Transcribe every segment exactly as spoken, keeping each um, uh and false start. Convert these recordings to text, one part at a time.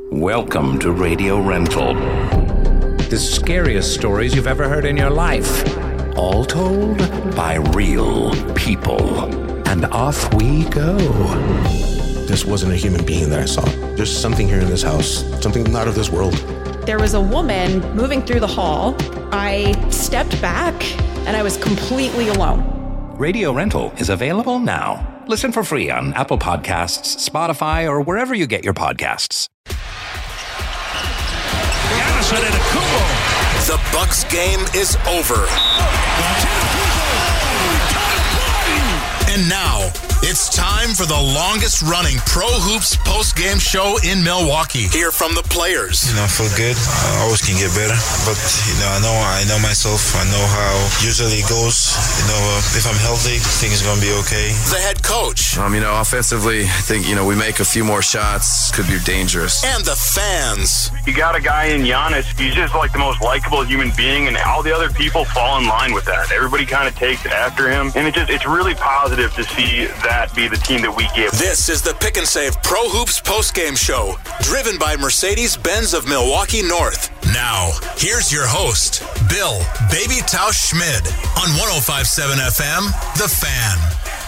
Welcome to Radio Rental. The scariest stories you've ever heard in your life. All told by real people. And off we go. This wasn't a human being that I saw. There's something here in this house, something not of this world. There was a woman moving through the hall. I stepped back and I was completely alone. Radio Rental is available now. Listen for free on Apple Podcasts, Spotify, or wherever you get your podcasts. The Bucks game is over. And now, it's time for the longest-running Pro Hoops post-game show in Milwaukee. Hear from the players. You know, I feel good. I always can get better. But, you know, I know I know myself. I know how usually it goes. You know, uh, if I'm healthy, I think it's going to be okay. The head coach. Um, you know, offensively, I think, you know, we make a few more shots. Could be dangerous. And the fans. You got a guy in Giannis. He's just like the most likable human being, and all the other people fall in line with that. Everybody kind of takes after him. And it just it's really positive to see that be the team that we give. This is the Pick and Save Pro Hoops postgame show, driven by Mercedes-Benz of Milwaukee North. Now, here's your host, Bill Baby Tausch Schmid on one oh five point seven F M, The Fan.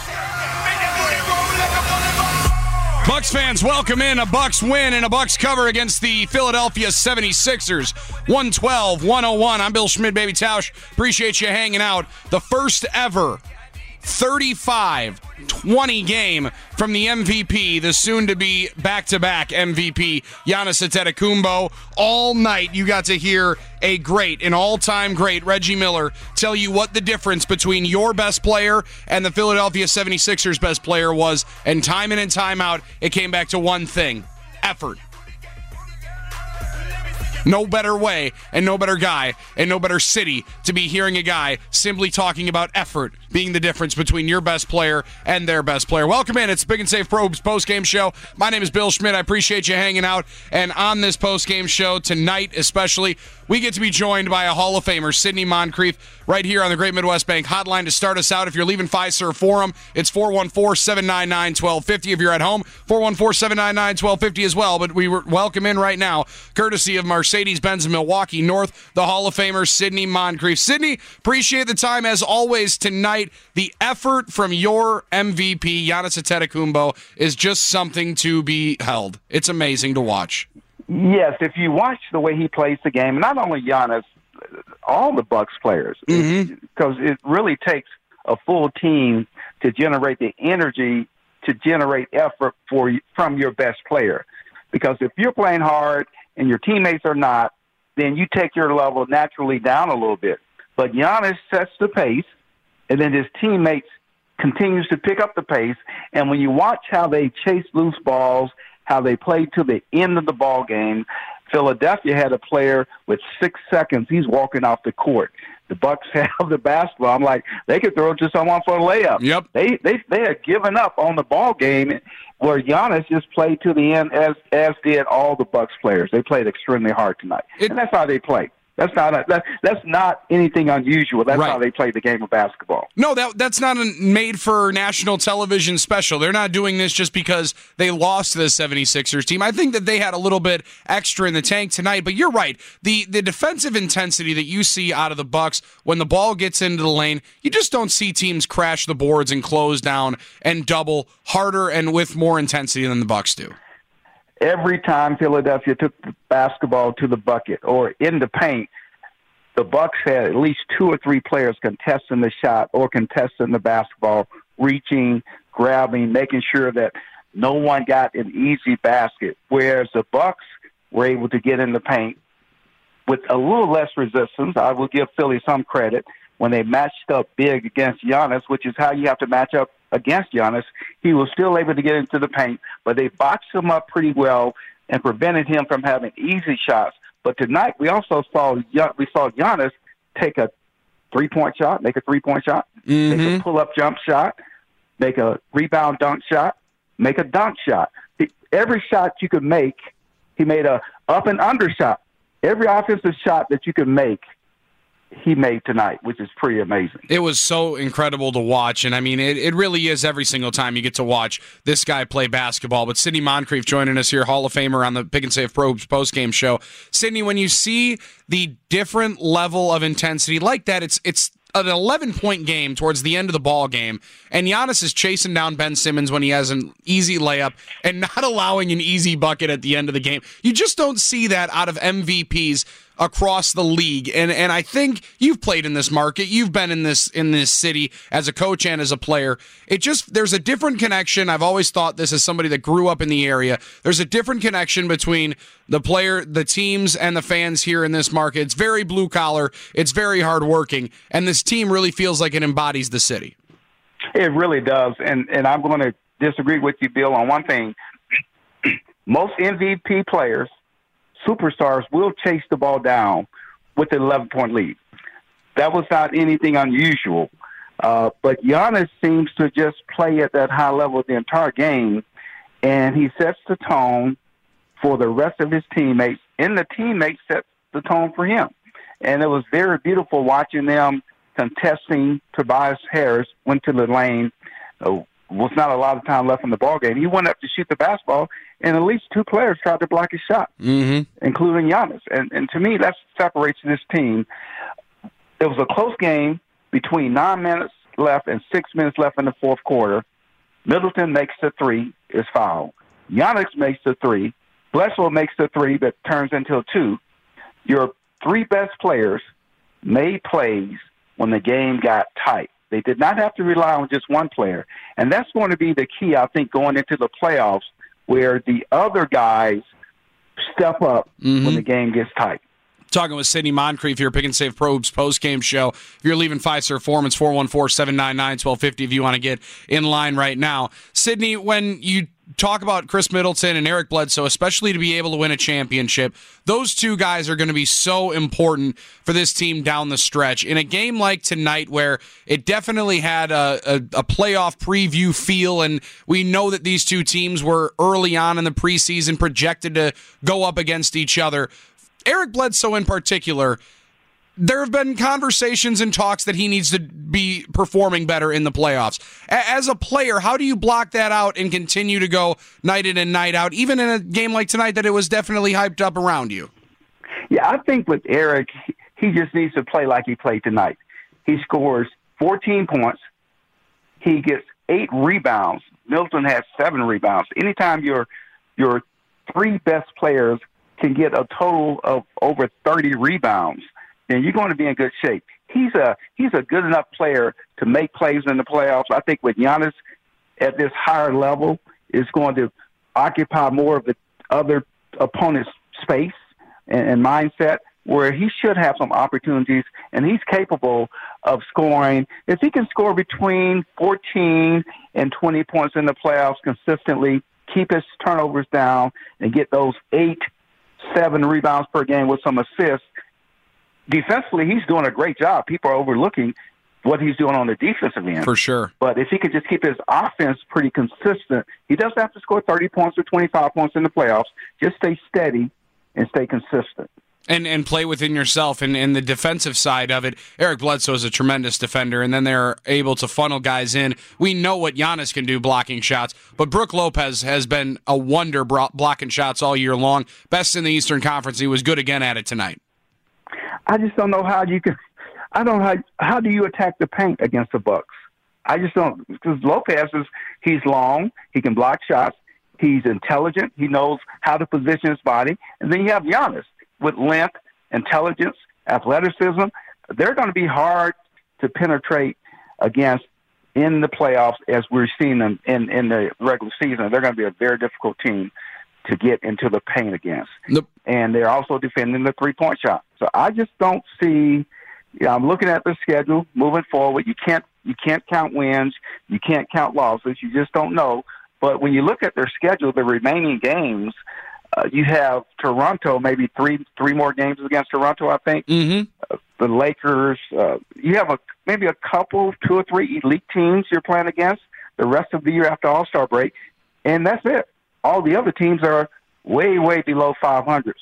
Bucks fans, welcome in a Bucks win and a Bucks cover against the Philadelphia seventy-sixers. one twelve one oh one. I'm Bill Schmid, Baby Tausch. Appreciate you hanging out. The first ever thirty-five twenty game from the M V P, the soon-to-be back-to-back M V P, Giannis Antetokounmpo. All night you got to hear a great, an all-time great, Reggie Miller, tell you what the difference between your best player and the Philadelphia seventy-sixers best player was, and time in and time out, it came back to one thing: effort. No better way and no better guy and no better city to be hearing a guy simply talking about effort being the difference between your best player and their best player. Welcome in. It's Pick and Save Probes post-game show. My name is Bill Schmid. I appreciate you hanging out. And on this post-game show tonight especially, we get to be joined by a Hall of Famer, Sidney Moncrief, right here on the Great Midwest Bank hotline to start us out. If you're leaving Fiserv Forum, it's four one four, seven nine nine, one two five zero. If you're at home, four one four, seven nine nine, one two five zero as well. But we welcome in right now, courtesy of Mercedes-Benz of Milwaukee North, the Hall of Famer, Sidney Moncrief. Sidney, appreciate the time as always tonight. The effort from your M V P, Giannis Antetokounmpo, is just something to be held. It's amazing to watch. Yes, if you watch the way he plays the game, not only Giannis, all the Bucks players, because mm-hmm. it really takes a full team to generate the energy to generate effort for from your best player. Because if you're playing hard and your teammates are not, then you take your level naturally down a little bit. But Giannis sets the pace, and then his teammates continues to pick up the pace. And when you watch how they chase loose balls, how they played to the end of the ball game, Philadelphia had a player with six seconds. He's walking off the court. The Bucks have the basketball. I'm like, they could throw it to someone for a layup. Yep. They they they had given up on the ball game, where Giannis just played to the end, as as did all the Bucks players. They played extremely hard tonight, it, and that's how they play. That's not a, that, that's not anything unusual. That's right. How they play the game of basketball. No, that that's not a made for national television special. They're not doing this just because they lost to the seventy-sixers team. I think that they had a little bit extra in the tank tonight, but you're right. The the defensive intensity that you see out of the Bucks when the ball gets into the lane, you just don't see teams crash the boards and close down and double harder and with more intensity than the Bucks do. Every time Philadelphia took the basketball to the bucket or in the paint, the Bucks had at least two or three players contesting the shot or contesting the basketball, reaching, grabbing, making sure that no one got an easy basket. Whereas the Bucks were able to get in the paint with a little less resistance. I will give Philly some credit when they matched up big against Giannis, which is how you have to match up against Giannis. He was still able to get into the paint, but they boxed him up pretty well and prevented him from having easy shots. But tonight we also saw we saw Giannis take a three-point shot, make a three-point shot, mm-hmm. make a pull-up jump shot, make a rebound dunk shot, make a dunk shot. Every shot you could make, he made a up and under shot. Every offensive shot that you could make, he made tonight, which is pretty amazing. It was so incredible to watch, and I mean, it, it really is every single time you get to watch this guy play basketball. But Sidney Moncrief joining us here, Hall of Famer on the Pick and Save Pro Hoops postgame show. Sidney, when you see the different level of intensity like that, it's it's an eleven-point game towards the end of the ball game, and Giannis is chasing down Ben Simmons when he has an easy layup and not allowing an easy bucket at the end of the game. You just don't see that out of M V Ps across the league, and and I think you've played in this market, you've been in this in this city as a coach and as a player. It just, there's a different connection. I've always thought this as somebody that grew up in the area. There's a different connection between the player, the teams, and the fans here in this market. It's very blue collar, it's very hard working, and this team really feels like it embodies the city. It really does, and and I'm going to disagree with you, Bill, on one thing. Most M V P players, superstars, will chase the ball down with an eleven-point lead. That was not anything unusual. Uh, but Giannis seems to just play at that high level the entire game, and he sets the tone for the rest of his teammates, and the teammates set the tone for him. And it was very beautiful watching them contesting. Tobias Harris went to the lane. Uh, was not a lot of time left in the ball game. He went up to shoot the basketball, and at least two players tried to block his shot, mm-hmm. including Giannis. And, and to me, that separates this team. It was a close game between nine minutes left and six minutes left in the fourth quarter. Middleton makes the three, is fouled. Giannis makes the three. Bledsoe makes the three, but turns into a two. Your three best players made plays when the game got tight. They did not have to rely on just one player. And that's going to be the key, I think, going into the playoffs, where the other guys step up mm-hmm. when the game gets tight. Talking with Sidney Moncrief here, Pick and Save Pro Hoops post-game show. If you're leaving Fiserv Forum, it's four one four, seven nine nine, one two five zero if you want to get in line right now. Sidney, when you talk about Chris Middleton and Eric Bledsoe, especially to be able to win a championship, those two guys are going to be so important for this team down the stretch. In a game like tonight where it definitely had a, a, a playoff preview feel, and we know that these two teams were early on in the preseason projected to go up against each other, Eric Bledsoe in particular, there have been conversations and talks that he needs to be performing better in the playoffs. As a player, how do you block that out and continue to go night in and night out, even in a game like tonight that it was definitely hyped up around you? Yeah, I think with Eric, he just needs to play like he played tonight. He scores fourteen points. He gets eight rebounds. Milton has seven rebounds. Anytime your your three best players can get a total of over thirty rebounds, then you're going to be in good shape. He's a he's a good enough player to make plays in the playoffs. I think with Giannis at this higher level is going to occupy more of the other opponent's space and, and mindset, where he should have some opportunities, and he's capable of scoring. If he can score between fourteen and twenty points in the playoffs consistently, keep his turnovers down, and get those eight, seven rebounds per game with some assists, defensively, he's doing a great job. People are overlooking what he's doing on the defensive end. For sure. But if he could just keep his offense pretty consistent, he doesn't have to score thirty points or twenty-five points in the playoffs. Just stay steady and stay consistent. And and play within yourself. And, and the defensive side of it, Eric Bledsoe is a tremendous defender, and then they're able to funnel guys in. We know what Giannis can do blocking shots, but Brook Lopez has been a wonder blocking shots all year long. Best in the Eastern Conference. He was good again at it tonight. I just don't know how you can. I don't know how. How do you attack the paint against the Bucks? I just don't, because Lopez is he's long, he can block shots, he's intelligent, he knows how to position his body, and then you have Giannis with length, intelligence, athleticism. They're going to be hard to penetrate against in the playoffs, as we're seeing them in in the regular season. They're going to be a very difficult team to get into the paint against. Nope. And they're also defending the three-point shot. So I just don't see, you know, I'm looking at the schedule moving forward. You can't you can't count wins. You can't count losses. You just don't know. But when you look at their schedule, the remaining games, uh, you have Toronto, maybe three three more games against Toronto, I think. Mm-hmm. Uh, the Lakers. Uh, you have a maybe a couple, two or three elite teams you're playing against the rest of the year after All-Star break, and that's it. All the other teams are way, way below five hundred.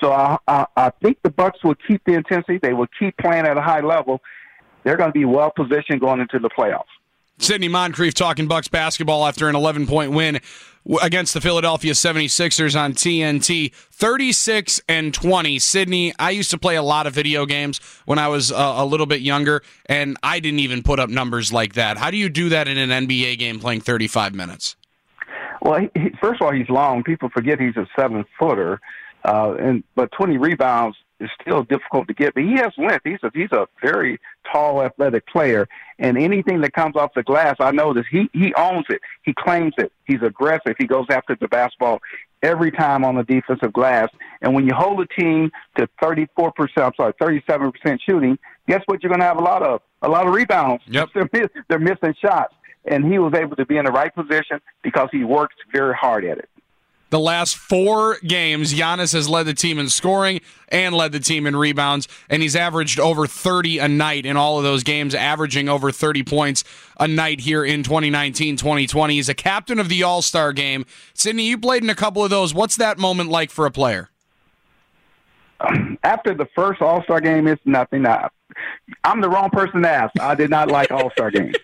So I, I, I think the Bucks will keep the intensity. They will keep playing at a high level. They're going to be well positioned going into the playoffs. Sidney Moncrief talking Bucks basketball after an eleven-point win against the Philadelphia seventy-sixers on T N T, thirty-six and twenty. Sidney, I used to play a lot of video games when I was uh, a little bit younger, and I didn't even put up numbers like that. How do you do that in an N B A game playing thirty-five minutes? Well, he, he, first of all, he's long. People forget he's a seven-footer, uh, and but twenty rebounds is still difficult to get. But he has length. He's a, he's a very tall, athletic player, and anything that comes off the glass, I notice he, he owns it. He claims it. He's aggressive. He goes after the basketball every time on the defensive glass. And when you hold a team to thirty-four percent, I'm sorry, thirty-seven percent shooting, guess what you're going to have a lot of? A lot of rebounds. Yep. They're, miss, they're missing shots. And he was able to be in the right position because he works very hard at it. The last four games, Giannis has led the team in scoring and led the team in rebounds, and he's averaged over thirty a night in all of those games, averaging over thirty points a night here in twenty nineteen twenty twenty. He's a captain of the All-Star game. Sidney, you played in a couple of those. What's that moment like for a player? After the first All-Star game, it's nothing. I, I'm the wrong person to ask. I did not like All-Star games.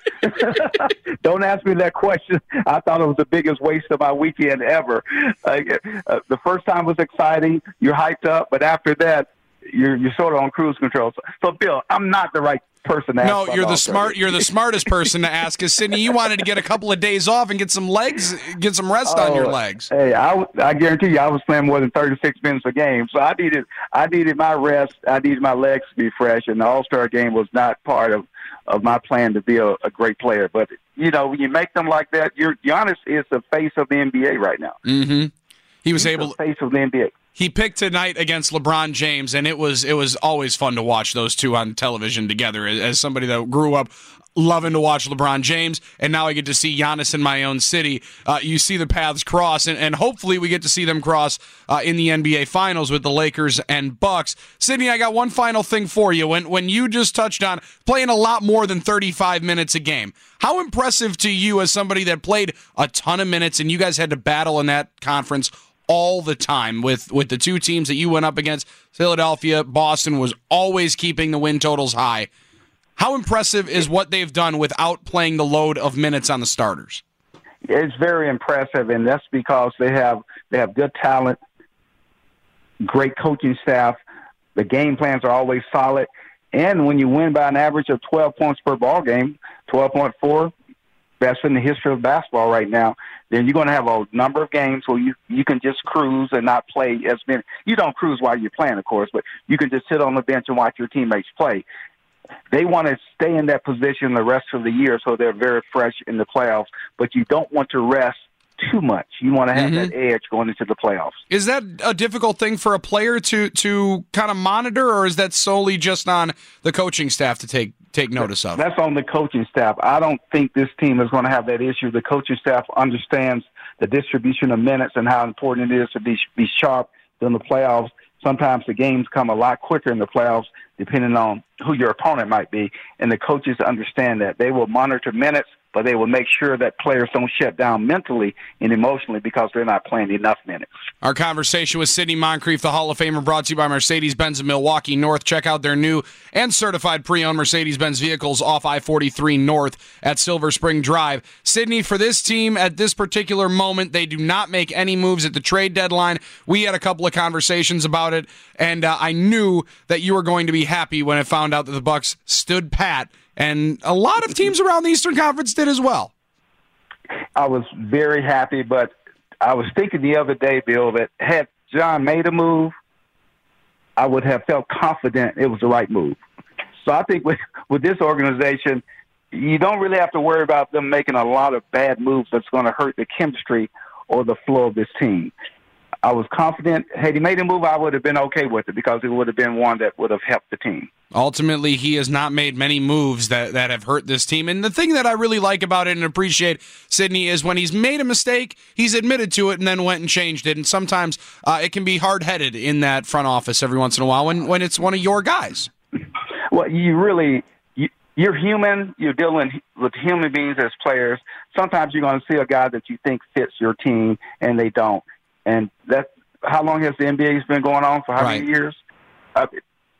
Don't ask me that question. I thought it was the biggest waste of my weekend ever. Uh, uh, the first time was exciting. You're hyped up, but after that, you're you're sort of on cruise control. So, so Bill, I'm not the right person to ask. No, you're the All-Star smart. games. You're the smartest person to ask. Because Sidney, you wanted to get a couple of days off and get some legs, get some rest oh, on your legs. Hey, I, I guarantee you, I was playing more than thirty-six minutes a game, so I needed I needed my rest. I needed my legs to be fresh, and the All-Star game was not part of. of my plan to be a, a great player. But, you know, when you make them like that, you're, Giannis is the face of the N B A right now. Mm-hmm. He was He's able the face of the N B A. He picked tonight against LeBron James, and it was it was always fun to watch those two on television together. As somebody that grew up loving to watch LeBron James, and now I get to see Giannis in my own city, uh, you see the paths cross, and, and hopefully we get to see them cross uh, in the N B A Finals with the Lakers and Bucks. Sidney, I got one final thing for you. When when you just touched on playing a lot more than thirty-five minutes a game, how impressive to you as somebody that played a ton of minutes, and you guys had to battle in that conference all the time with, with the two teams that you went up against, Philadelphia, Boston was always keeping the win totals high. How impressive is what they've done without playing the load of minutes on the starters? It's very impressive, and that's because they have they have good talent, great coaching staff. The game plans are always solid, and when you win by an average of twelve points per ball game, twelve point four, best in the history of basketball right now, then you're going to have a number of games where you, you can just cruise and not play as many. You don't cruise while you're playing, of course, but you can just sit on the bench and watch your teammates play. They want to stay in that position the rest of the year so they're very fresh in the playoffs, but you don't want to rest too much. You want to have mm-hmm. that edge going into the playoffs. Is that a difficult thing for a player to to kind of monitor, or is that solely just on the coaching staff to take take notice of? That's on the coaching staff. I don't think this team is going to have that issue. The coaching staff understands the distribution of minutes and how important it is to be be sharp in the playoffs. Sometimes the games come a lot quicker in the playoffs, depending on who your opponent might be, and the coaches understand that. They will monitor minutes, but they will make sure that players don't shut down mentally and emotionally because they're not playing enough minutes. Our conversation with Sidney Moncrief, the Hall of Famer, brought to you by Mercedes-Benz of Milwaukee North. Check out their new and certified pre-owned Mercedes-Benz vehicles off I forty-three North at Silver Spring Drive. Sidney, for this team at this particular moment, they do not make any moves at the trade deadline. We had a couple of conversations about it, and uh, I knew that you were going to be happy when I found out that the Bucks stood pat. And a lot of teams around the Eastern Conference did as well. I was very happy, but I was thinking the other day, Bill, that had John made a move, I would have felt confident it was the right move. So I think with, with this organization, you don't really have to worry about them making a lot of bad moves that's going to hurt the chemistry or the flow of this team. I was confident. Had he made a move, I would have been okay with it because it would have been one that would have helped the team. Ultimately, he has not made many moves that, that have hurt this team. And the thing that I really like about it and appreciate, Sidney, is when he's made a mistake, he's admitted to it and then went and changed it. And sometimes uh, it can be hard-headed in that front office every once in a while when, when it's one of your guys. Well, you really you, you're human. You're dealing with human beings as players. Sometimes you're going to see a guy that you think fits your team, and they don't. And that how long has the N B A been going on for how right. many years? I've,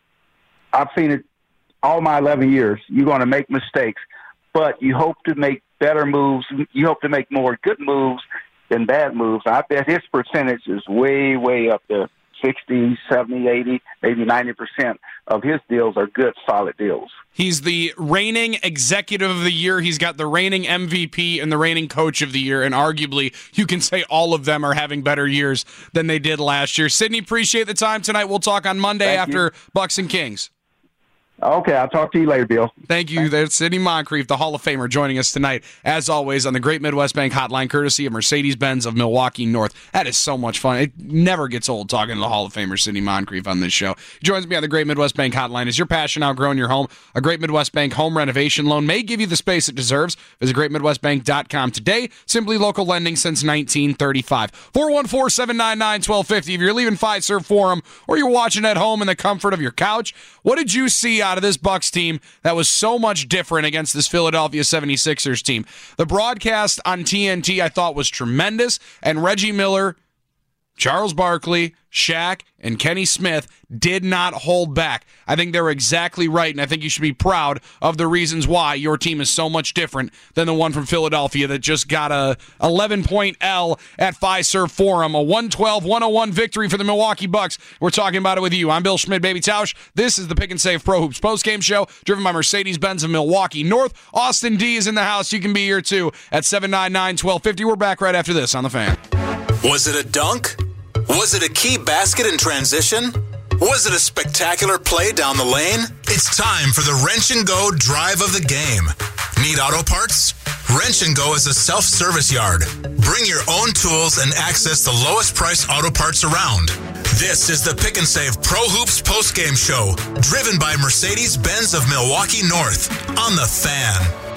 I've seen it all my eleven years. You're going to make mistakes, but you hope to make better moves. You hope to make more good moves than bad moves. I bet his percentage is way, way up there. sixty, seventy, eighty, maybe ninety percent of his deals are good, solid deals. He's the reigning executive of the year. He's got the reigning M V P and the reigning coach of the year, and arguably you can say all of them are having better years than they did last year. Sidney, appreciate the time tonight. We'll talk on Monday Thank after you. Bucks and Kings. Okay, I'll talk to you later, Bill. Thank you. There's Sidney Moncrief, the Hall of Famer, joining us tonight, as always, on the Great Midwest Bank Hotline, courtesy of Mercedes-Benz of Milwaukee North. That is so much fun. It never gets old talking to the Hall of Famer, Sidney Moncrief, on this show. He joins me on the Great Midwest Bank Hotline. Is your passion outgrowing your home? A Great Midwest Bank home renovation loan may give you the space it deserves. Visit great midwest bank dot com today. Simply local lending since nineteen thirty-five. four one four, seven nine nine, one two five zero. If you're leaving Fiserv Forum or you're watching at home in the comfort of your couch, what did you see out of this Bucks team that was so much different against this Philadelphia seventy-sixers team? The broadcast on T N T I thought was tremendous, and Reggie Miller, Charles Barkley, Shaq, and Kenny Smith did not hold back. I think they were exactly right, and I think you should be proud of the reasons why your team is so much different than the one from Philadelphia that just got a eleven-point L at Fiserv Forum, a one twelve one oh one victory for the Milwaukee Bucks. We're talking about it with you. I'm Bill Schmidt, Baby Tausch. This is the Pick and Save Pro Hoops postgame show, driven by Mercedes-Benz of Milwaukee North. Austin D is in the house. You can be here, too, at seven nine nine, one two five zero. We're back right after this on The Fan. Was it a dunk? Was it a key basket in transition? Was it a spectacular play down the lane? It's time for the Wrench and Go drive of the game. Need auto parts? Wrench and Go is a self-service yard. Bring your own tools and access the lowest price auto parts around. This is the Pick and Save Pro Hoops postgame show, driven by Mercedes-Benz of Milwaukee North on The Fan.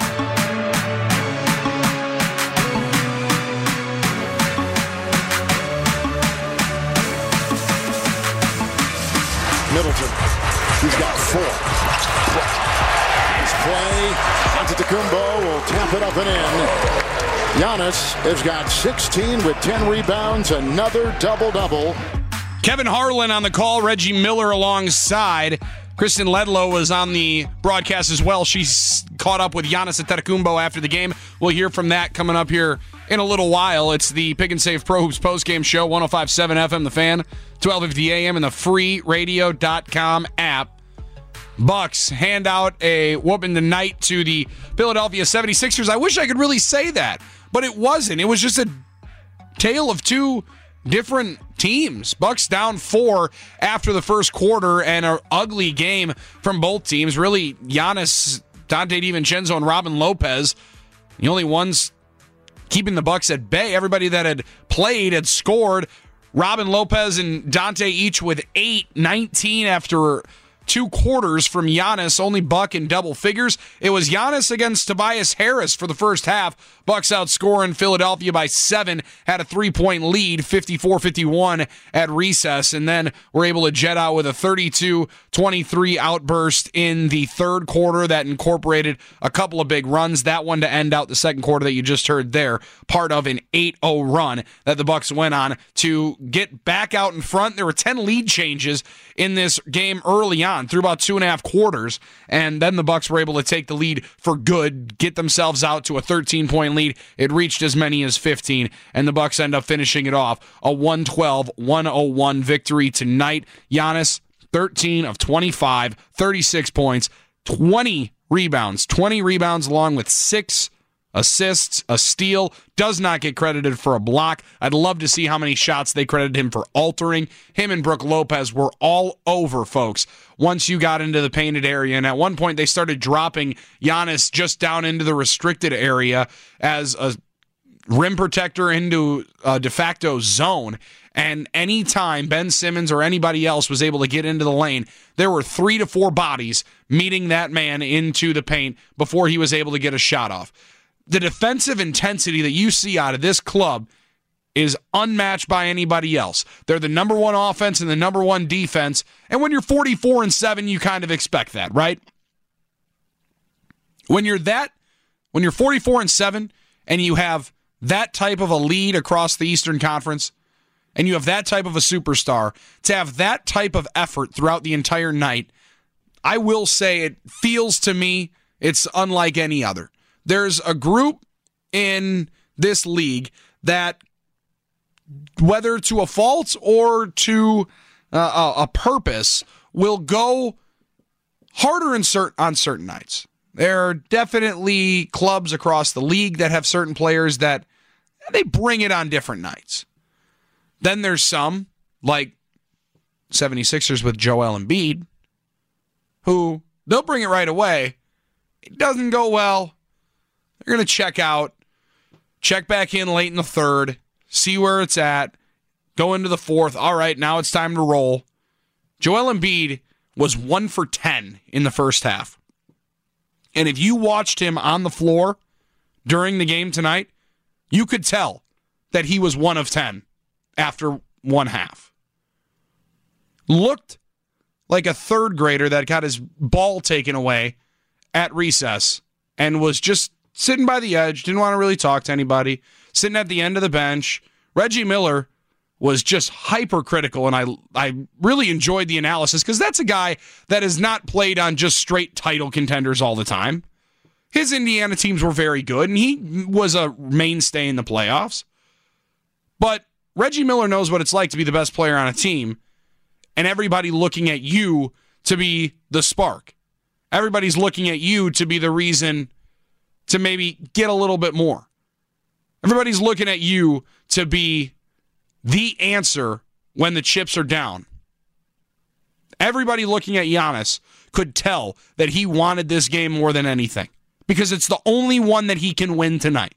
Middleton, he's got four. Nice play. Antetokounmpo will tap it up and in. Giannis has got sixteen with ten rebounds, another double-double. Kevin Harlan on the call, Reggie Miller alongside. Kristen Ledlow was on the broadcast as well. She's caught up with Giannis Antetokounmpo after the game. We'll hear from that coming up here in a little while. It's the Pick and Save Pro Hoops postgame show, one oh five point seven F M, The Fan, twelve fifty A M, and the free radio dot com app. Bucks hand out a whooping tonight to the Philadelphia seventy-sixers. I wish I could really say that, but it wasn't. It was just a tale of two different teams. Bucks down four after the first quarter, and an ugly game from both teams. Really, Giannis, Dante DiVincenzo, and Robin Lopez, the only ones keeping the Bucks at bay. Everybody that had played had scored. Robin Lopez and Dante each with eight, nineteen after two quarters from Giannis, only Buck in double figures. It was Giannis against Tobias Harris for the first half. Bucks outscoring Philadelphia by seven, had a three-point lead, fifty-four fifty-one at recess, and then were able to jet out with a thirty-two twenty-three outburst in the third quarter that incorporated a couple of big runs. That one to end out the second quarter that you just heard there, part of an eight oh run that the Bucks went on to get back out in front. There were ten lead changes in this game early on, through about two and a half quarters, and then the Bucks were able to take the lead for good, get themselves out to a thirteen-point lead. It reached as many as fifteen, and the Bucks end up finishing it off, a one twelve one oh one victory tonight. Giannis, thirteen of twenty-five, thirty-six points, twenty rebounds, twenty rebounds along with six assists, a steal, does not get credited for a block. I'd love to see how many shots they credited him for altering. Him and Brook Lopez were all over, folks, once you got into the painted area. And at one point, they started dropping Giannis just down into the restricted area as a rim protector into a de facto zone. And anytime Ben Simmons or anybody else was able to get into the lane, there were three to four bodies meeting that man into the paint before he was able to get a shot off. The defensive intensity that you see out of this club is unmatched by anybody else. They're the number one offense and the number one defense. And when you're forty-four and seven, you kind of expect that, right? When you're that, when you're forty-four and seven and you have that type of a lead across the Eastern Conference, and you have that type of a superstar, to have that type of effort throughout the entire night, I will say it feels to me it's unlike any other. There's a group in this league that, whether to a fault or to uh, a purpose, will go harder in cert- on certain nights. There are definitely clubs across the league that have certain players that they bring it on different nights. Then there's some, like seventy-sixers with Joel Embiid, who they'll bring it right away. It doesn't go well. They're going to check out, check back in late in the third, see where it's at, go into the fourth. All right, now it's time to roll. Joel Embiid was one for ten in the first half. And if you watched him on the floor during the game tonight, you could tell that he was one of ten after one half. Looked like a third grader that got his ball taken away at recess and was just sitting by the edge, didn't want to really talk to anybody, sitting at the end of the bench. Reggie Miller was just hypercritical, and I I really enjoyed the analysis because that's a guy that has not played on just straight title contenders all the time. His Indiana teams were very good, and he was a mainstay in the playoffs. But Reggie Miller knows what it's like to be the best player on a team, and everybody looking at you to be the spark. Everybody's looking at you to be the reason to maybe get a little bit more. Everybody's looking at you to be the answer when the chips are down. Everybody looking at Giannis could tell that he wanted this game more than anything because it's the only one that he can win tonight.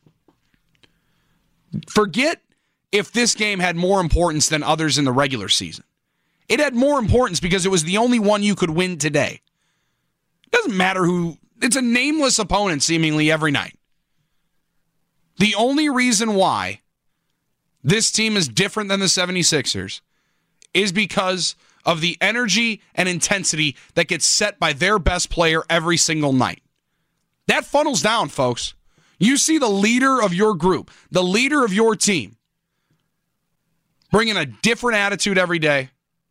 Forget if this game had more importance than others in the regular season. It had more importance because it was the only one you could win today. It doesn't matter who. It's a nameless opponent seemingly every night. The only reason why this team is different than the seventy-sixers is because of the energy and intensity that gets set by their best player every single night. That funnels down, folks. You see the leader of your group, the leader of your team, bringing a different attitude every day.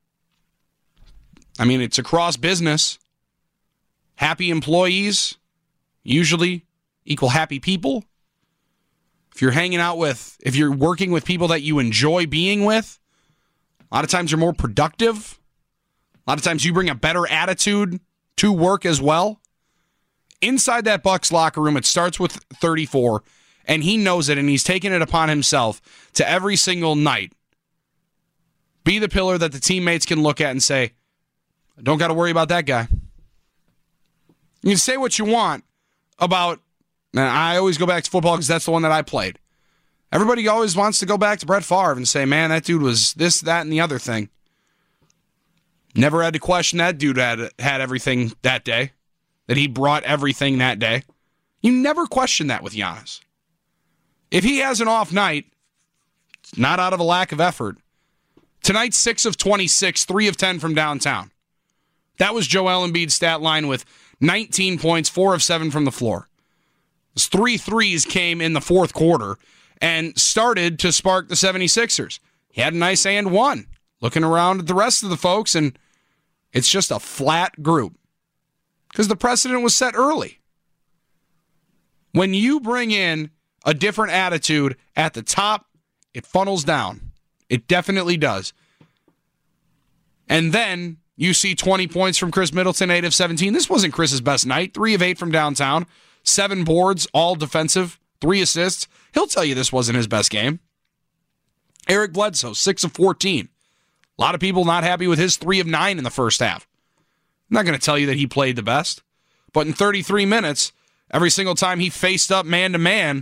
I mean, it's across business. Happy employees usually equal happy people. If you're hanging out with, if you're working with people that you enjoy being with, a lot of times you're more productive. A lot of times you bring a better attitude to work as well. Inside that Bucks locker room, it starts with thirty-four, and he knows it, and he's taking it upon himself to every single night be the pillar that the teammates can look at and say, I don't got to worry about that guy. You can say what you want about, and I always go back to football because that's the one that I played. Everybody always wants to go back to Brett Favre and say, man, that dude was this, that, and the other thing. Never had to question that dude had, had everything that day, that he brought everything that day. You never question that with Giannis. If he has an off night, it's not out of a lack of effort. Tonight, six of twenty-six, three of ten from downtown. That was Joel Embiid's stat line with nineteen points, four of seven from the floor. His three threes came in the fourth quarter and started to spark the seventy-sixers. He had a nice and one. Looking around at the rest of the folks, and it's just a flat group. Because the precedent was set early. When you bring in a different attitude at the top, it funnels down. It definitely does. And then you see twenty points from Chris Middleton, eight of seventeen. This wasn't Chris's best night. three of eight from downtown. Seven boards, all defensive. Three assists. He'll tell you this wasn't his best game. Eric Bledsoe, six of fourteen. A lot of people not happy with his three of nine in the first half. I'm not going to tell you that he played the best. But in thirty-three minutes, every single time he faced up man-to-man,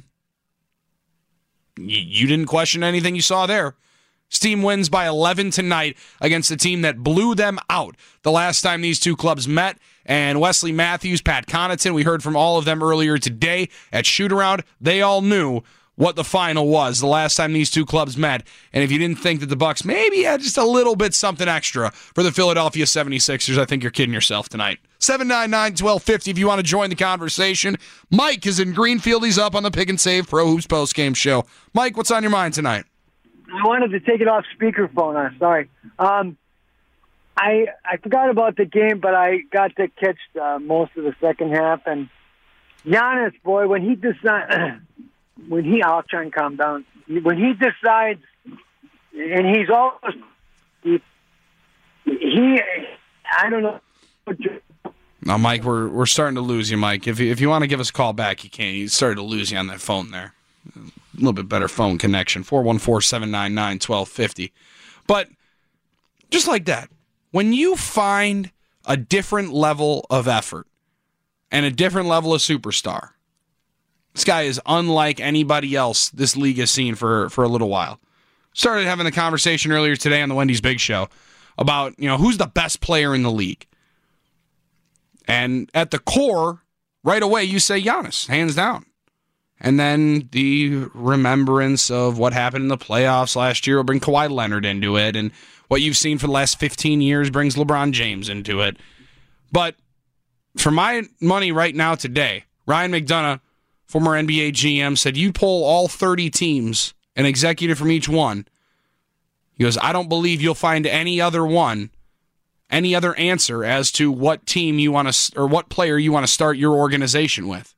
you didn't question anything you saw there. His team wins by eleven tonight against a team that blew them out the last time these two clubs met. And Wesley Matthews, Pat Connaughton, we heard from all of them earlier today at Shoot-Around. They all knew what the final was the last time these two clubs met. And if you didn't think that the Bucks maybe had just a little bit something extra for the Philadelphia seventy-sixers, I think you're kidding yourself tonight. seven nine nine, one two five zero if you want to join the conversation. Mike is in Greenfield. He's up on the Pick and Save Pro Hoops postgame show. Mike, what's on your mind tonight? I wanted to take it off speakerphone. I'm sorry. Um, I I forgot about the game, but I got to catch uh, most of the second half. And Giannis, boy, when he decides, when he, I'll try and calm down. When he decides, and he's always he, he I don't know. No, Mike, we're we're starting to lose you, Mike. If you, if you want to give us a call back, you can. You started to lose you on that phone there. A little bit better phone connection. four one four, seven nine nine, one two five zero. But just like that, when you find a different level of effort and a different level of superstar, this guy is unlike anybody else this league has seen for, for a little while. Started having the conversation earlier today on the Wendy's Big Show about, you know, who's the best player in the league. And at the core, right away, you say Giannis, hands down. And then the remembrance of what happened in the playoffs last year will bring Kawhi Leonard into it. And what you've seen for the last fifteen years brings LeBron James into it. But for my money right now today, Ryan McDonough, former N B A G M, said you pull all thirty teams, an executive from each one. He goes, I don't believe you'll find any other one, any other answer as to what team you want to, or what player you want to start your organization with.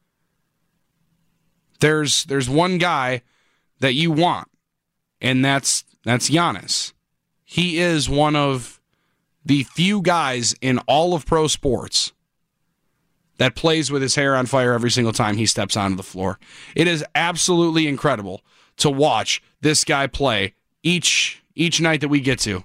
There's there's one guy that you want, and that's that's Giannis. He is one of the few guys in all of pro sports that plays with his hair on fire every single time he steps onto the floor. It is absolutely incredible to watch this guy play each each night that we get to.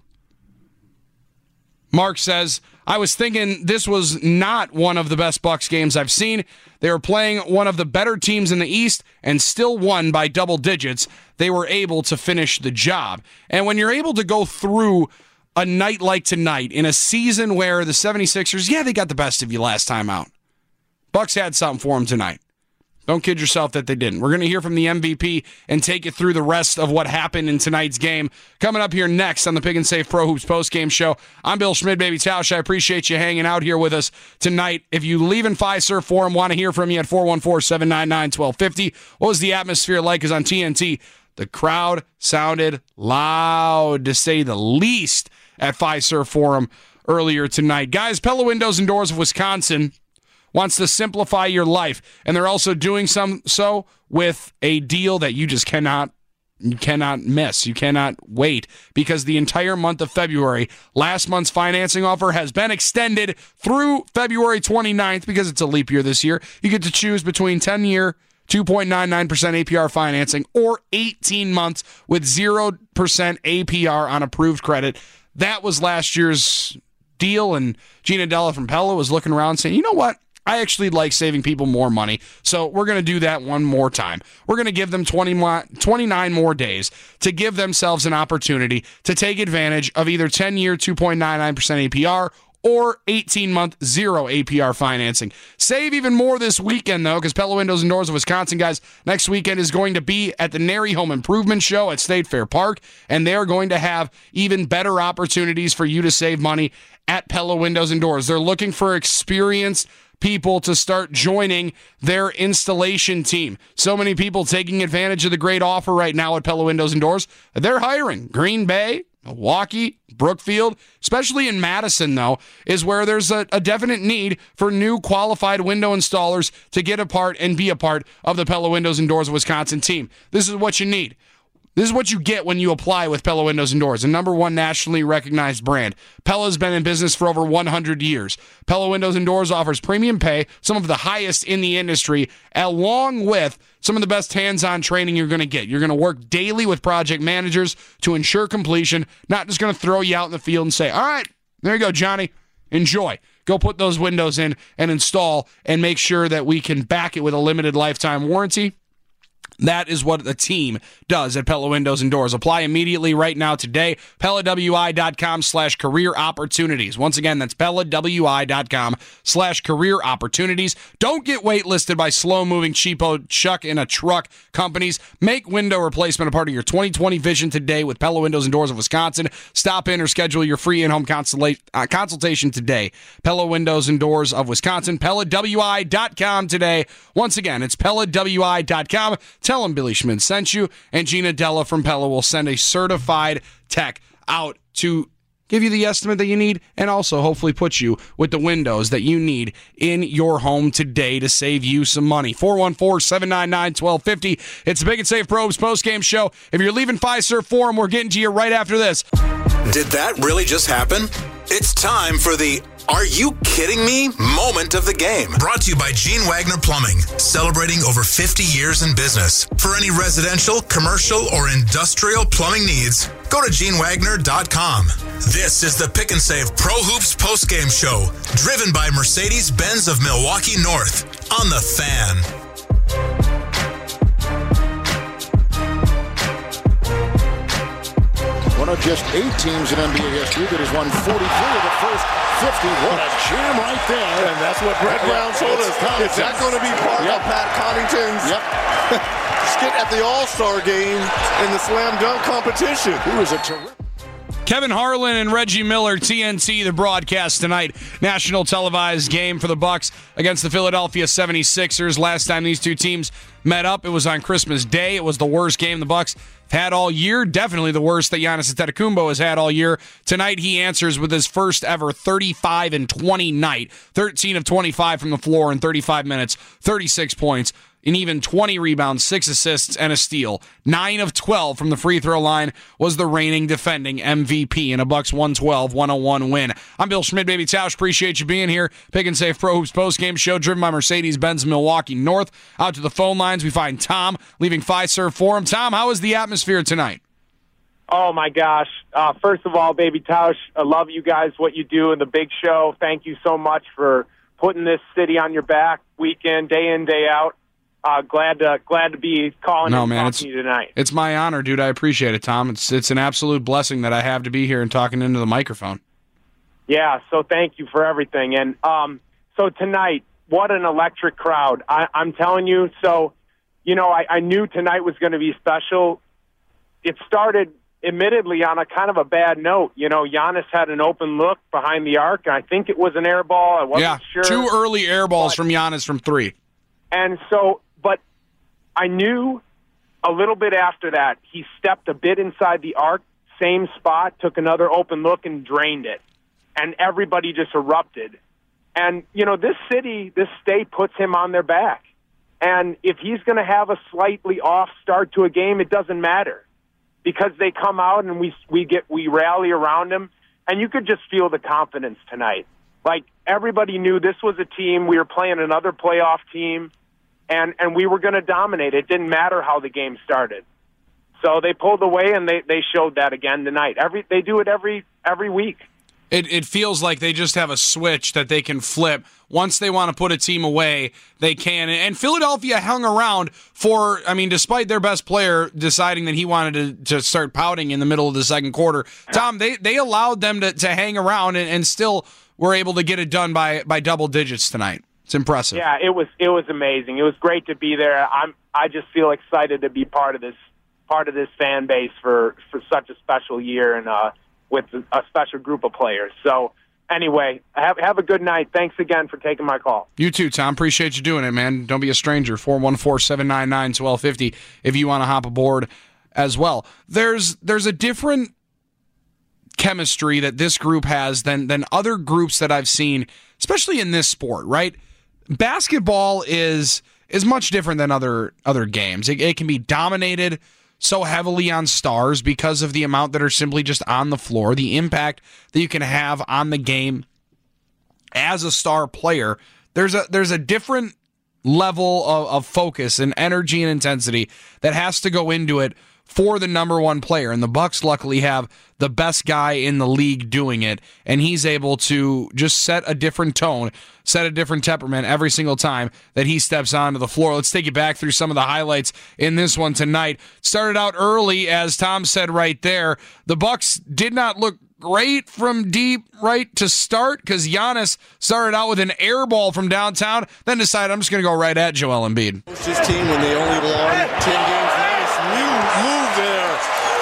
Mark says, I was thinking this was not one of the best Bucks games I've seen. They were playing one of the better teams in the East and still won by double digits. They were able to finish the job. And when you're able to go through a night like tonight in a season where the 76ers, yeah, they got the best of you last time out. Bucks had something for them tonight. Don't kid yourself that they didn't. We're going to hear from the M V P and take you through the rest of what happened in tonight's game. Coming up here next on the Pick and Save Pro Hoops postgame show. I'm Bill Schmid, Baby Tausch. I appreciate you hanging out here with us tonight. If you leave in Fiserv Forum, want to hear from you at four one four, seven nine nine, one two five zero. What was the atmosphere like? Because on T N T, the crowd sounded loud, to say the least, at Fiserv Forum earlier tonight. Guys, Pella Windows and Doors of Wisconsin wants to simplify your life, and they're also doing some so with a deal that you just cannot you cannot miss. You cannot wait, because the entire month of February, last month's financing offer has been extended through February twenty-ninth because it's a leap year this year. You get to choose between ten-year, two point nine nine percent A P R financing or eighteen months with zero percent A P R on approved credit. That was last year's deal, and Gina Della from Pella was looking around saying, you know what? I actually like saving people more money, so we're going to do that one more time. We're going to give them twenty, twenty-nine more days to give themselves an opportunity to take advantage of either ten-year, two point nine nine percent A P R or eighteen-month zero A P R financing. Save even more this weekend, though, because Pella Windows and Doors of Wisconsin, guys, next weekend is going to be at the Nary Home Improvement Show at State Fair Park, and they're going to have even better opportunities for you to save money at Pella Windows and Doors. They're looking for experienced people to start joining their installation team. So many people taking advantage of the great offer right now at Pella Windows and Doors. They're hiring. Green Bay, Milwaukee, Brookfield, especially in Madison, though, is where there's a, a definite need for new qualified window installers to get a part and be a part of the Pella Windows and Doors of Wisconsin team. This is what you need. This is what you get when you apply with Pella Windows and Doors, a number one nationally recognized brand. Pella's been in business for over one hundred years. Pella Windows and Doors offers premium pay, some of the highest in the industry, along with some of the best hands-on training you're going to get. You're going to work daily with project managers to ensure completion, not just going to throw you out in the field and say, all right, there you go, Johnny, enjoy. Go put those windows in and install and make sure that we can back it with a limited lifetime warranty. That is what the team does at Pella Windows and Doors. Apply immediately right now today. PellaWI.com slash career opportunities. Once again, that's PellaWI.com slash career opportunities. Don't get waitlisted by slow-moving, cheapo, chuck in a truck companies. Make window replacement a part of your twenty twenty vision today with Pella Windows and Doors of Wisconsin. Stop in or schedule your free in-home consula- uh, consultation today. Pella Windows and Doors of Wisconsin. PellaWI dot com today. Once again, it's PellaWI dot com. tell them Billy Schmidt sent you, and Gina Della from Pella will send a certified tech out to give you the estimate that you need, and also hopefully put you with the windows that you need in your home today to save you some money. four one four, seven nine nine, one two five zero. It's the Big and Safe Probes postgame show. If you're leaving Fiserv Forum, we're getting to you right after this. Did that really just happen? It's time for the Are You Kidding Me moment of the game. Brought to you by Gene Wagner Plumbing, celebrating over fifty years in business. For any residential, commercial, or industrial plumbing needs, go to gene wagner dot com. This is the Pick and Save Pro Hoops postgame show, driven by Mercedes-Benz of Milwaukee North on The Fan. One of just eight teams in N B A history that has won forty-three of the first fifty. What a jam right there. And that's what Brett Brown told us. Is that going to be part yep. of Pat Connaughton's yep. skit at the All-Star game in the slam dunk competition? He was a terrific. Kevin Harlan and Reggie Miller, T N T, the broadcast tonight. National televised game for the Bucks against the Philadelphia seventy-sixers. Last time these two teams met up, it was on Christmas Day. It was the worst game the Bucks have had all year. Definitely the worst that Giannis Antetokounmpo has had all year. Tonight he answers with his first ever thirty-five and twenty night. thirteen of twenty-five from the floor in thirty-five minutes, thirty-six points. And even twenty rebounds, six assists, and a steal. nine of twelve from the free throw line was the reigning defending M V P in a Bucks one twelve one oh one win. I'm Bill Schmidt, baby Tausch. Appreciate you being here. Pick and Save Pro Hoops postgame show driven by Mercedes-Benz Milwaukee North. Out to the phone lines, we find Tom leaving Fiserv Forum. Tom, how is the atmosphere tonight? Oh, my gosh. Uh, first of all, baby Tausch, I love you guys, what you do in the big show. Thank you so much for putting this city on your back week in, day in, day out. Uh, glad to glad to be calling no, and man, talking to you tonight. It's my honor, dude. I appreciate it, Tom. It's it's an absolute blessing that I have to be here and talking into the microphone. Yeah, so thank you for everything. And um, so tonight, what an electric crowd. I, I'm telling you, so, you know, I, I knew tonight was going to be special. It started, admittedly, on a kind of a bad note. You know, Giannis had an open look behind the arc, and I think it was an air ball. I wasn't yeah, sure. two early air balls but, from Giannis from three. And so, but I knew a little bit after that, he stepped a bit inside the arc, same spot, took another open look and drained it. And everybody just erupted. And, you know, this city, this state puts him on their back. And if he's going to have a slightly off start to a game, it doesn't matter. Because they come out and we we get we rally around him. And you could just feel the confidence tonight. Like, everybody knew this was a team. We were playing another playoff team. And, and we were going to dominate. It didn't matter how the game started. So they pulled away, and they, they showed that again tonight. Every They do it every every week. It it feels like they just have a switch that they can flip. Once they want to put a team away, they can. And Philadelphia hung around for, I mean, despite their best player deciding that he wanted to, to start pouting in the middle of the second quarter. Tom, they, they allowed them to, to hang around and, and still were able to get it done by, by double digits tonight. It's impressive. Yeah, it was it was amazing. It was great to be there. I'm I just feel excited to be part of this part of this fan base for, for such a special year and uh with a special group of players. So anyway, have have a good night. Thanks again for taking my call. You too, Tom. Appreciate you doing it, man. Don't be a stranger. four one four, seven nine nine, one two five zero if you want to hop aboard as well. There's there's a different chemistry that this group has than than other groups that I've seen, especially in this sport, right? Basketball is is much different than other other games. It, it can be dominated so heavily on stars because of the amount that are simply just on the floor, the impact that you can have on the game as a star player. There's a there's a different level of, of focus and energy and intensity that has to go into it for the number one player. And the Bucks luckily have the best guy in the league doing it, and he's able to just set a different tone, set a different temperament every single time that he steps onto the floor. Let's take you back through some of the highlights in this one tonight. Started out early, as Tom said right there. The Bucks did not look great from deep right to start because Giannis started out with an air ball from downtown, then decided I'm just going to go right at Joel Embiid. His team when they only won ten games. Nice move there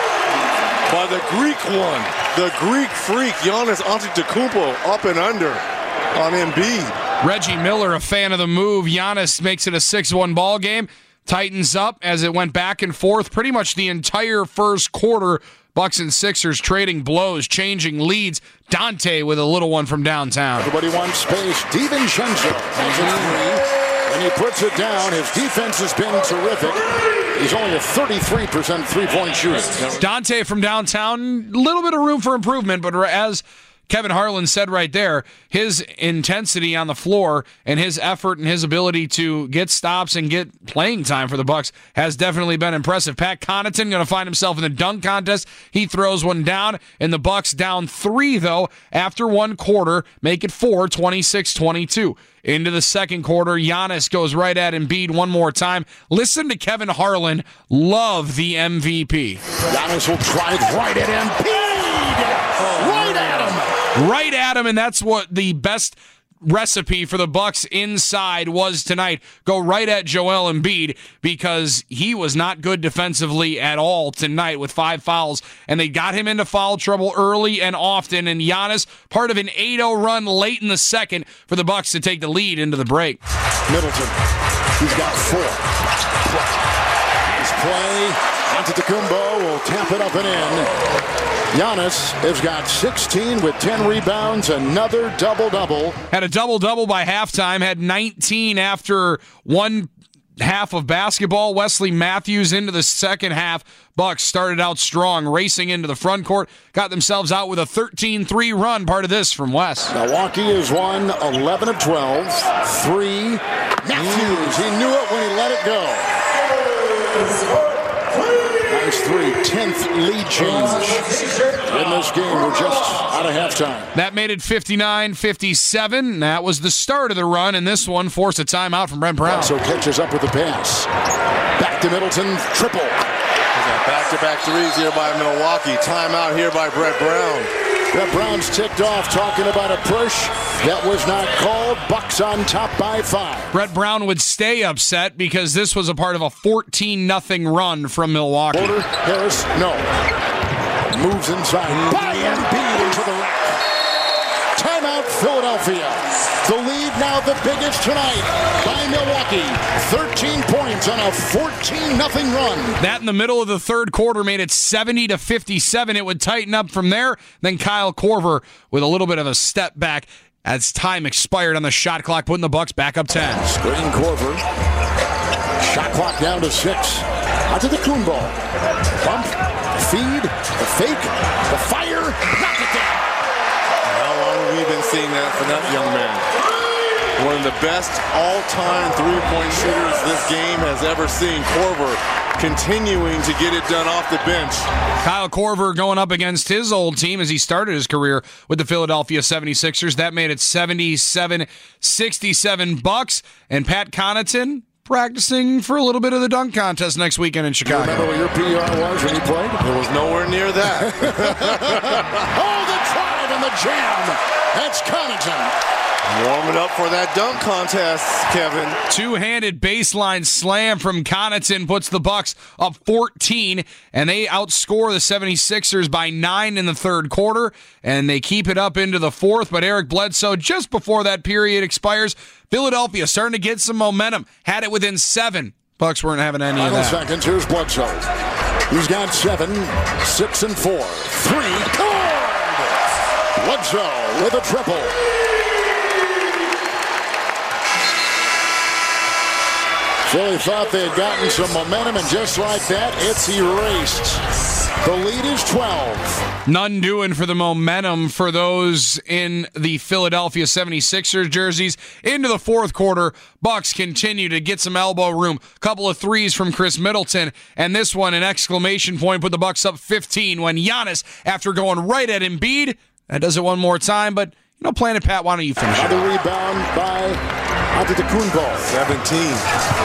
by the Greek one, the Greek freak, Giannis Antetokounmpo, up and under on Embiid. Reggie Miller, a fan of the move. Giannis makes it a six one ball game. tightens up as it went back and forth pretty much the entire first quarter. Bucks and Sixers trading blows, changing leads. Dante with a little one from downtown. Everybody wants space. DiVincenzo has a three, and he puts it down. His defense has been terrific. He's only a thirty-three percent three-point shooter. Dante from downtown, a little bit of room for improvement, but as Kevin Harlan said right there, his intensity on the floor and his effort and his ability to get stops and get playing time for the Bucks has definitely been impressive. Pat Connaughton going to find himself in the dunk contest. He throws one down, and the Bucks down three, though, after one quarter, make it four, twenty-six twenty-two. Into the second quarter, Giannis goes right at Embiid one more time. Listen to Kevin Harlan love the M V P. Giannis will drive right at Embiid. Right at him. Right at him, and that's what the best recipe for the Bucks inside was tonight. Go right at Joel Embiid because he was not good defensively at all tonight with five fouls, and they got him into foul trouble early and often, and Giannis, part of an eight oh run late in the second for the Bucks to take the lead into the break. Middleton, he's got four. Nice play. Antetokounmpo will tap it up and in. Giannis has got sixteen with ten rebounds, another double-double. Had a double-double by halftime, had nineteen after one half of basketball. Wesley Matthews into the second half. Bucks started out strong, racing into the front court, got themselves out with a thirteen three run. Part of this from Wes. Milwaukee has won eleven of twelve. Three. Matthews, he knew it when he let it go. Nice three, tenth lead change in this game. We're just out of halftime. That made it fifty-nine fifty-seven. That was the start of the run, and this one forced a timeout from Brent Brown. So catches up with the pass. Back to Middleton, triple. Back-to-back threes here by Milwaukee. Timeout here by Brett Brown. Brett Brown's ticked off talking about a push that was not called. Bucks on top by five. Brett Brown would stay upset because this was a part of a fourteen nothing run from Milwaukee. Porter, Harris, no. Moves inside. By Embiid into the rack. Timeout, Philadelphia. The lead now the biggest tonight by Milwaukee. thirteen points on a fourteen nothing run. That in the middle of the third quarter made it seventy to fifty-seven. It would tighten up from there. Then Kyle Korver with a little bit of a step back as time expired on the shot clock, putting the Bucks back up ten. Screen Korver. Shot clock down to six. Antetokounmpo. Bump. The feed. The fake. The fire. Knock it down. How long have we been seeing that for that young man? One of the best all-time three-point shooters this game has ever seen. Korver continuing to get it done off the bench. Kyle Korver going up against his old team as he started his career with the Philadelphia seventy-sixers. That made it seventy-seven sixty-seven Bucks. And Pat Connaughton practicing for a little bit of the dunk contest next weekend in Chicago. You remember what your P R was when you played? It was nowhere near that. Oh, the drive and the jam. That's Connaughton. Warming up for that dunk contest, Kevin. Two-handed baseline slam from Connaughton puts the Bucks up fourteen, and they outscore the seventy-sixers by nine in the third quarter, and they keep it up into the fourth, but Eric Bledsoe, just before that period expires, Philadelphia starting to get some momentum, had it within seven. Bucks weren't having any Final of that. seconds, here's Bledsoe. He's got seven, six and four. Three, good! Bledsoe with a triple. Philly thought they had gotten some momentum, and just like that, it's erased. The lead is twelve. None doing for the momentum for those in the Philadelphia seventy-sixers jerseys. Into the fourth quarter, Bucks continue to get some elbow room. Couple of threes from Chris Middleton, and this one, an exclamation point, put the Bucks up fifteen when Giannis, after going right at Embiid, that does it one more time, but, you know, Planet Pat, why don't you finish it? Another rebound by Antetokounmpo. seventeen.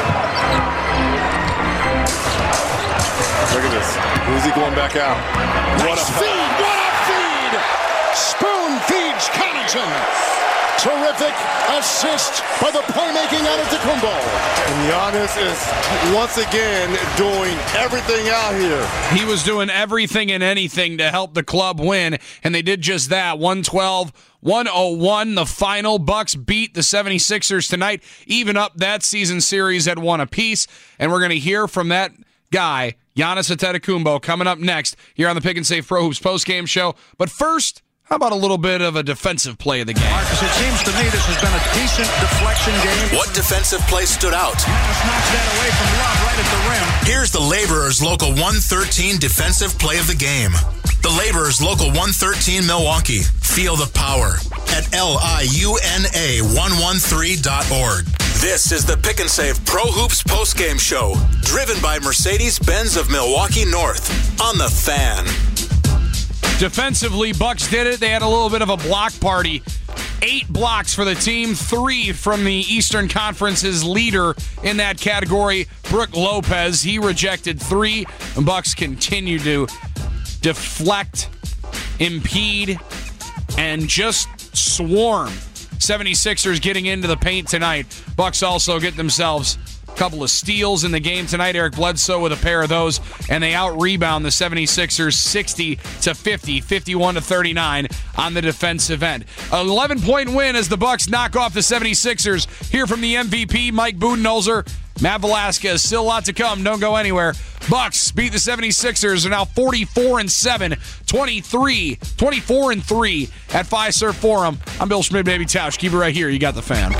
Look at this. Who's he going back out? Nice what a feed! What a feed! Spoon feeds Connaughton. Terrific assist by the playmaking Antetokounmpo. And Giannis is once again doing everything out here. He was doing everything and anything to help the club win, and they did just that. one twelve one oh one, the final. Bucks beat the seventy-sixers tonight, even up that season series at one apiece, and we're going to hear from that guy, Giannis Antetokounmpo, coming up next here on the Pick and Save Pro Hoops postgame show. But first, how about a little bit of a defensive play of the game? Marcus, it seems to me this has been a decent deflection game. What defensive play stood out? Giannis knocks that away from Love right at the rim. Here's the Laborers Local one thirteen defensive play of the game. The Laborers Local one thirteen Milwaukee. Feel the power at L I U N A one thirteen dot org. This is the Pick and Save Pro Hoops postgame show, driven by Mercedes-Benz of Milwaukee North on The Fan. Defensively, Bucks did it. They had a little bit of a block party. Eight blocks for the team, three from the Eastern Conference's leader in that category, Brook Lopez. He rejected three, and Bucks continue to deflect, impede, and just swarm seventy-sixers getting into the paint tonight. Bucks also get themselves a couple of steals in the game tonight. Eric Bledsoe with a pair of those, and they out-rebound the seventy-sixers sixty to fifty, fifty-one to thirty-nine on the defensive end. An eleven-point win as the Bucks knock off the seventy-sixers. Hear from the M V P, Mike Budenholzer, Matt Velasquez. Still a lot to come. Don't go anywhere. Bucks beat the seventy-sixers. Are now forty-four and seven, twenty-three, twenty-four and three at Fiserv Forum. I'm Bill Schmidt, Baby Tausch. Keep it right here. You got the Fan.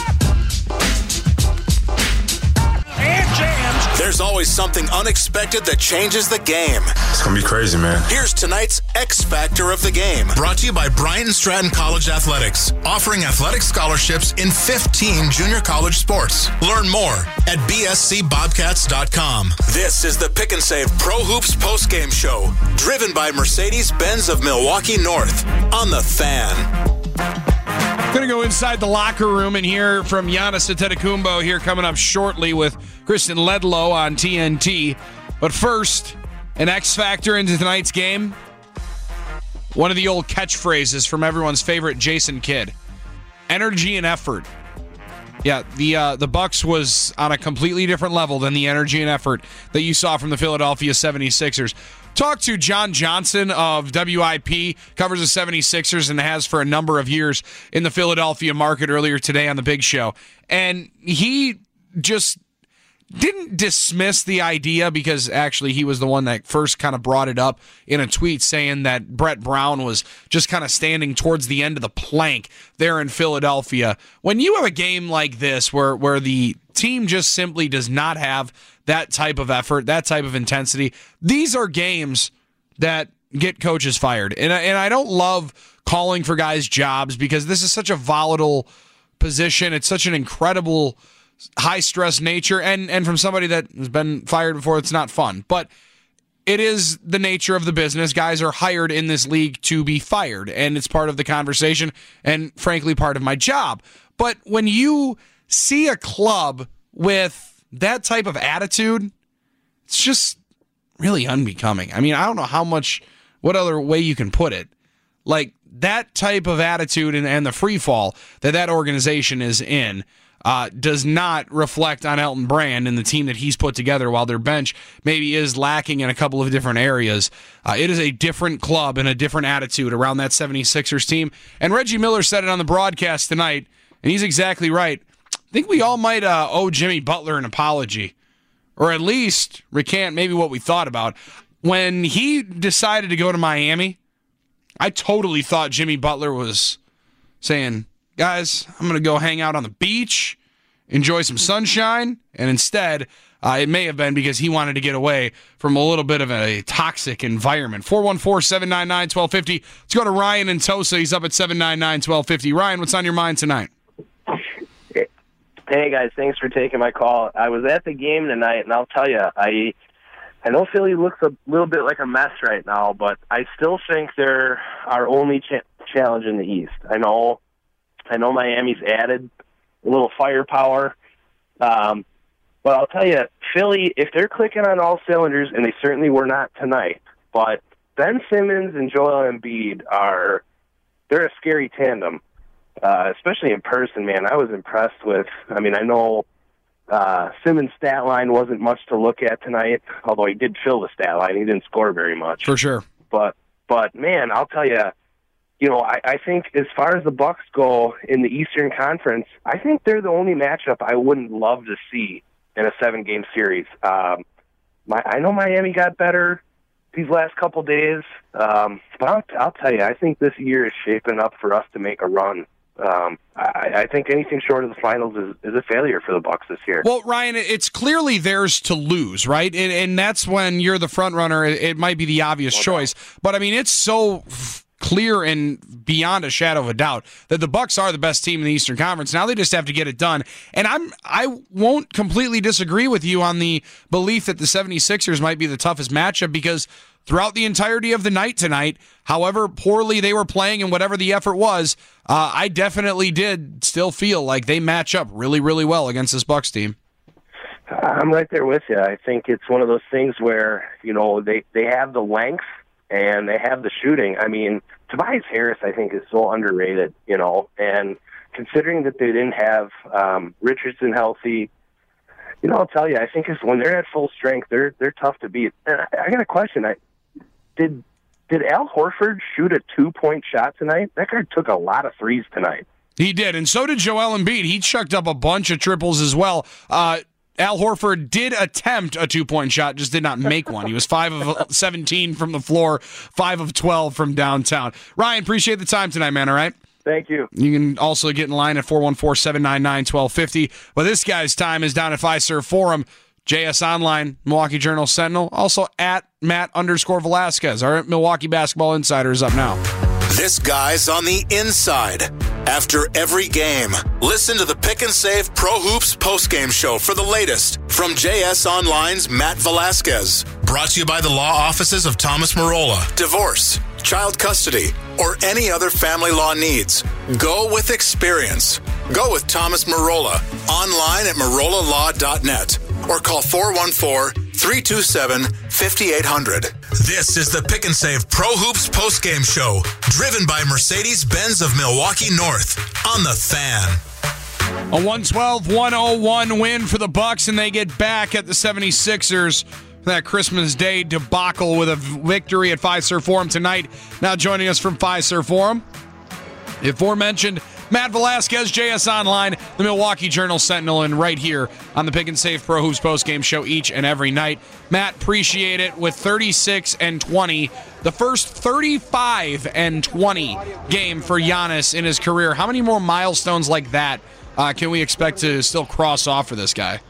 There's always something unexpected that changes the game. It's going to be crazy, man. Here's tonight's X Factor of the game. Brought to you by Bryant and Stratton College Athletics. Offering athletic scholarships in fifteen junior college sports. Learn more at b s c bobcats dot com. This is the Pick and Save Pro Hoops postgame show. Driven by Mercedes-Benz of Milwaukee North on The Fan. Going to go inside the locker room and hear from Giannis Antetokounmpo here coming up shortly with Kristen Ledlow on T N T. But first, an X factor into tonight's game. One of the old catchphrases from everyone's favorite Jason Kidd. Energy and effort. Yeah, the uh, the Bucks was on a completely different level than the energy and effort that you saw from the Philadelphia seventy-sixers. Talked to John Johnson of W I P, covers the seventy-sixers and has for a number of years in the Philadelphia market earlier today on The Big Show. And he just didn't dismiss the idea, because actually he was the one that first kind of brought it up in a tweet saying that Brett Brown was just kind of standing towards the end of the plank there in Philadelphia. When you have a game like this where, where the team just simply does not have that type of effort, that type of intensity, these are games that get coaches fired. And I, and I don't love calling for guys' jobs, because this is such a volatile position. It's such an incredible high-stress nature, and, and from somebody that has been fired before, it's not fun. But it is the nature of the business. Guys are hired in this league to be fired, and it's part of the conversation and, frankly, part of my job. But when you see a club with that type of attitude, it's just really unbecoming. I mean, I don't know how much, what other way you can put it. Like, that type of attitude and, and the free fall that that organization is in uh, does not reflect on Elton Brand and the team that he's put together, while their bench maybe is lacking in a couple of different areas. Uh, it is a different club and a different attitude around that seventy-sixers team. And Reggie Miller said it on the broadcast tonight, and he's exactly right. I think we all might uh, owe Jimmy Butler an apology, or at least recant maybe what we thought about. When he decided to go to Miami, I totally thought Jimmy Butler was saying, guys, I'm going to go hang out on the beach, enjoy some sunshine, and instead, uh, it may have been because he wanted to get away from a little bit of a toxic environment. four one four, seven nine nine, one two five zero. Let's go to Ryan in Tosa. He's up at seven nine nine, one two five zero. Ryan, what's on your mind tonight? Hey, guys, thanks for taking my call. I was at the game tonight, and I'll tell you, I I know Philly looks a little bit like a mess right now, but I still think they're our only cha- challenge in the East. I know I know Miami's added a little firepower, um, but I'll tell you, Philly, if they're clicking on all cylinders, and they certainly were not tonight, but Ben Simmons and Joel Embiid are, they're a scary tandem. uh, especially in person, man. I was impressed with, I mean, I know uh, Simmons' stat line wasn't much to look at tonight, although he did fill the stat line. He didn't score very much. For sure. But, but man, I'll tell you, you know, I, I think as far as the Bucks go in the Eastern Conference, I think they're the only matchup I wouldn't love to see in a seven-game series. Um, my, I know Miami got better these last couple days, um, but I'll, I'll tell you, I think this year is shaping up for us to make a run. Um, I, I think anything short of the finals is, is a failure for the Bucks this year. Well, Ryan, it's clearly theirs to lose, right? And, and that's when you're the front runner. It, it might be the obvious well, choice, no. but I mean, it's so clear and beyond a shadow of a doubt that the Bucks are the best team in the Eastern Conference. Now they just have to get it done. And I'm I won't completely disagree with you on the belief that the seventy-sixers might be the toughest matchup, because throughout the entirety of the night tonight, however poorly they were playing and whatever the effort was, uh, I definitely did still feel like they match up really, really well against this Bucks team. I'm right there with you. I think it's one of those things where, you know, they, they have the length and they have the shooting. I mean, Tobias Harris, I think, is so underrated, you know, and considering that they didn't have um, Richardson healthy, you know, I'll tell you, I think it's, when they're at full strength, they're they're tough to beat. And I, I got a question. I did did Al Horford shoot a two-point shot tonight? That guy took a lot of threes tonight. He did, and so did Joel Embiid. He chucked up a bunch of triples as well. Uh, Al Horford did attempt a two-point shot, just did not make one. He was five of seventeen from the floor, five of twelve from downtown. Ryan, appreciate the time tonight, man, all right? Thank you. You can also get in line at four one four, seven nine nine, one two five zero. But this guy's time is down at Fiserv Forum, J S Online, Milwaukee Journal Sentinel, also at Matt underscore Velasquez. Our Milwaukee Basketball Insider is up now. This guy's on the inside. After every game, listen to the Pick and Save Pro Hoops postgame show for the latest from J S Online's Matt Velasquez. Brought to you by the law offices of Thomas Marola. Divorce, child custody, or any other family law needs. Go with experience. Go with Thomas Marola. Online at marola law dot net or call four one four, three two seven, five eight zero zero. This is the Pick and Save Pro Hoops postgame show, driven by Mercedes-Benz of Milwaukee North on The Fan. A one twelve one oh one win for the Bucks, and they get back at the seventy-sixers for that Christmas Day debacle with a victory at Fiserv Forum tonight. Now joining us from Fiserv Forum, the aforementioned Matt Velasquez, J S Online, the Milwaukee Journal Sentinel, and right here on the Pick and Save Pro Hoops postgame show each and every night. Matt, appreciate it. With thirty-six and twenty, the first thirty-five and twenty game for Giannis in his career. How many more milestones like that uh, can we expect to still cross off for this guy?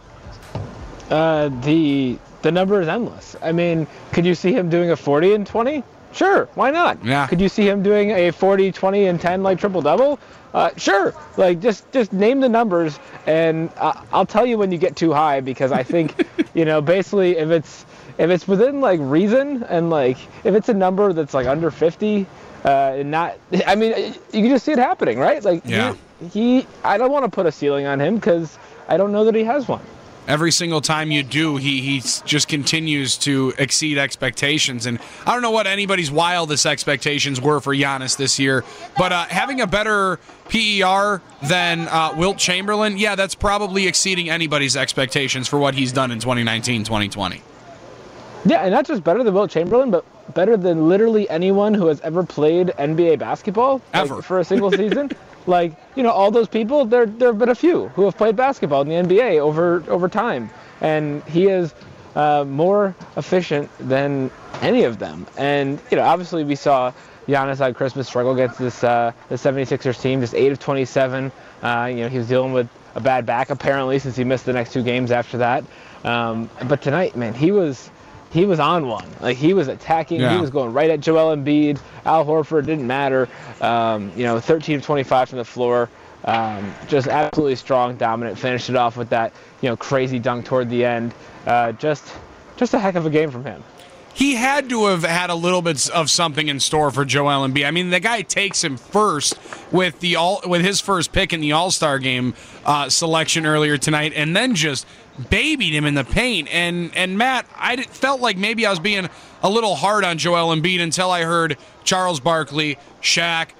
Uh, the the number is endless. I mean, could you see him doing a forty and twenty? Sure, why not? Yeah. Could you see him doing a forty, twenty, and ten like triple-double? Uh, sure. Like, just just name the numbers, and uh, I'll tell you when you get too high, because I think, you know, basically if it's if it's within like reason, and like if it's a number that's like under fifty, uh, and not, I mean, you can just see it happening, right? Like, yeah. he, he I don't want to put a ceiling on him because I don't know that he has one. Every single time you do, he he just continues to exceed expectations. And I don't know what anybody's wildest expectations were for Giannis this year, but uh, having a better P E R than uh, Wilt Chamberlain, yeah, that's probably exceeding anybody's expectations for what he's done in twenty nineteen twenty twenty. Yeah, and not just better than Wilt Chamberlain, but better than literally anyone who has ever played N B A basketball ever like, for a single season. Like, you know, all those people, there there have been a few who have played basketball in the N B A over over time. And he is uh, more efficient than any of them. And, you know, obviously we saw Giannis on Christmas struggle against this uh, the seventy-sixers team, just eight of twenty-seven. Uh, you know, he was dealing with a bad back, apparently, since he missed the next two games after that. Um, but tonight, man, he was... He was on one. Like, he was attacking. Yeah. He was going right at Joel Embiid. Al Horford didn't matter. Um, you know, thirteen of twenty-five from the floor. Um, just absolutely strong, dominant. Finished it off with that, you know, crazy dunk toward the end. Uh, just, just a heck of a game from him. He had to have had a little bit of something in store for Joel Embiid. I mean, the guy takes him first with the all with his first pick in the All-Star game uh, selection earlier tonight, and then just babied him in the paint. And and Matt, I felt like maybe I was being a little hard on Joel Embiid until I heard Charles Barkley, Shaq,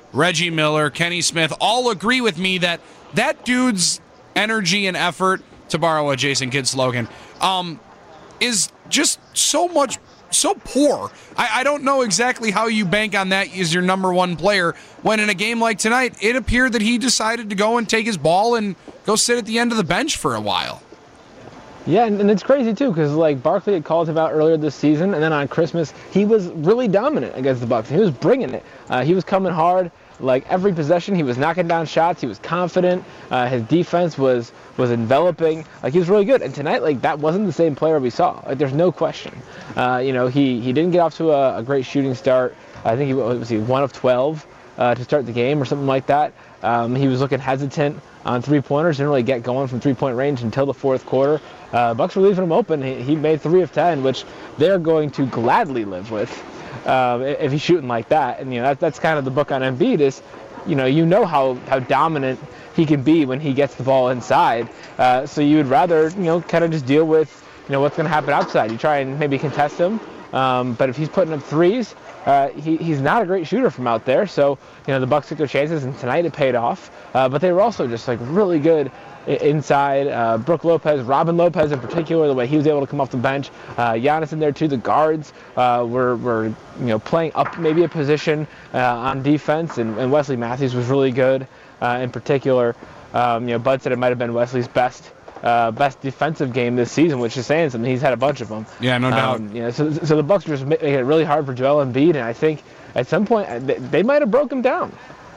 Reggie Miller, Kenny Smith, all agree with me that that dude's energy and effort, to borrow a Jason Kidd slogan, um, is just so much, so poor. I, I don't know exactly how you bank on that as your number one player when in a game like tonight, it appeared that he decided to go and take his ball and go sit at the end of the bench for a while. Yeah, and, and it's crazy, too, because, like, Barkley had called him out earlier this season, and then on Christmas, he was really dominant against the Bucks. He was bringing it. Uh, he was coming hard. Like, every possession, he was knocking down shots. He was confident. Uh, his defense was was enveloping. Like, he was really good. And tonight, like, that wasn't the same player we saw. Like, there's no question. Uh, you know, he, he didn't get off to a, a great shooting start. I think he was he one of twelve uh, to start the game or something like that. Um, he was looking hesitant on three-pointers. Didn't really get going from three-point range until the fourth quarter. Uh, Bucks were leaving him open. He, he made three of ten, which they're going to gladly live with uh, if he's shooting like that. And you know that, that's kind of the book on Embiid is, you know, you know how, how dominant he can be when he gets the ball inside. Uh, so you would rather, you know, kind of just deal with, you know, what's going to happen outside. You try and maybe contest him. Um, but if he's putting up threes, uh, he, he's not a great shooter from out there. So, you know, the Bucks took their chances, and tonight it paid off. Uh, but they were also just, like, really good inside. Uh, Brook Lopez, Robin Lopez in particular, the way he was able to come off the bench. Uh, Giannis in there, too. The guards uh, were, were, you know, playing up maybe a position uh, on defense, and, and Wesley Matthews was really good uh, in particular. Um, you know, Bud said it might have been Wesley's best Uh, best defensive game this season, which is saying something. He's had a bunch of them. Yeah, no doubt. Um, you know, so, so the Bucks were just making it really hard for Joel Embiid, and I think at some point they, they might have broke him down.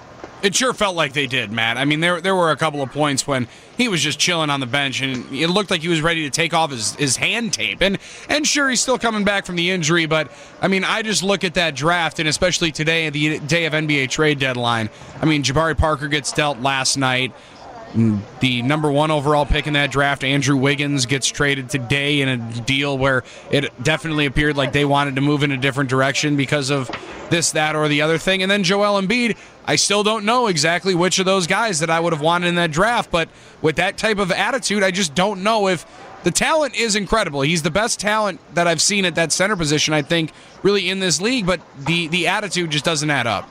It sure felt like they did, Matt. I mean, there there were a couple of points when he was just chilling on the bench, and it looked like he was ready to take off his, his hand tape. And, and sure, he's still coming back from the injury, but, I mean, I just look at that draft, and especially today, the day of N B A trade deadline. I mean, Jabari Parker gets dealt last night. The number one overall pick in that draft, Andrew Wiggins, gets traded today in a deal where it definitely appeared like they wanted to move in a different direction because of this, that, or the other thing. And then Joel Embiid, I still don't know exactly which of those guys that I would have wanted in that draft, but with that type of attitude, I just don't know if the talent is incredible. He's the best talent that I've seen at that center position, I think, really in this league, but the, the attitude just doesn't add up.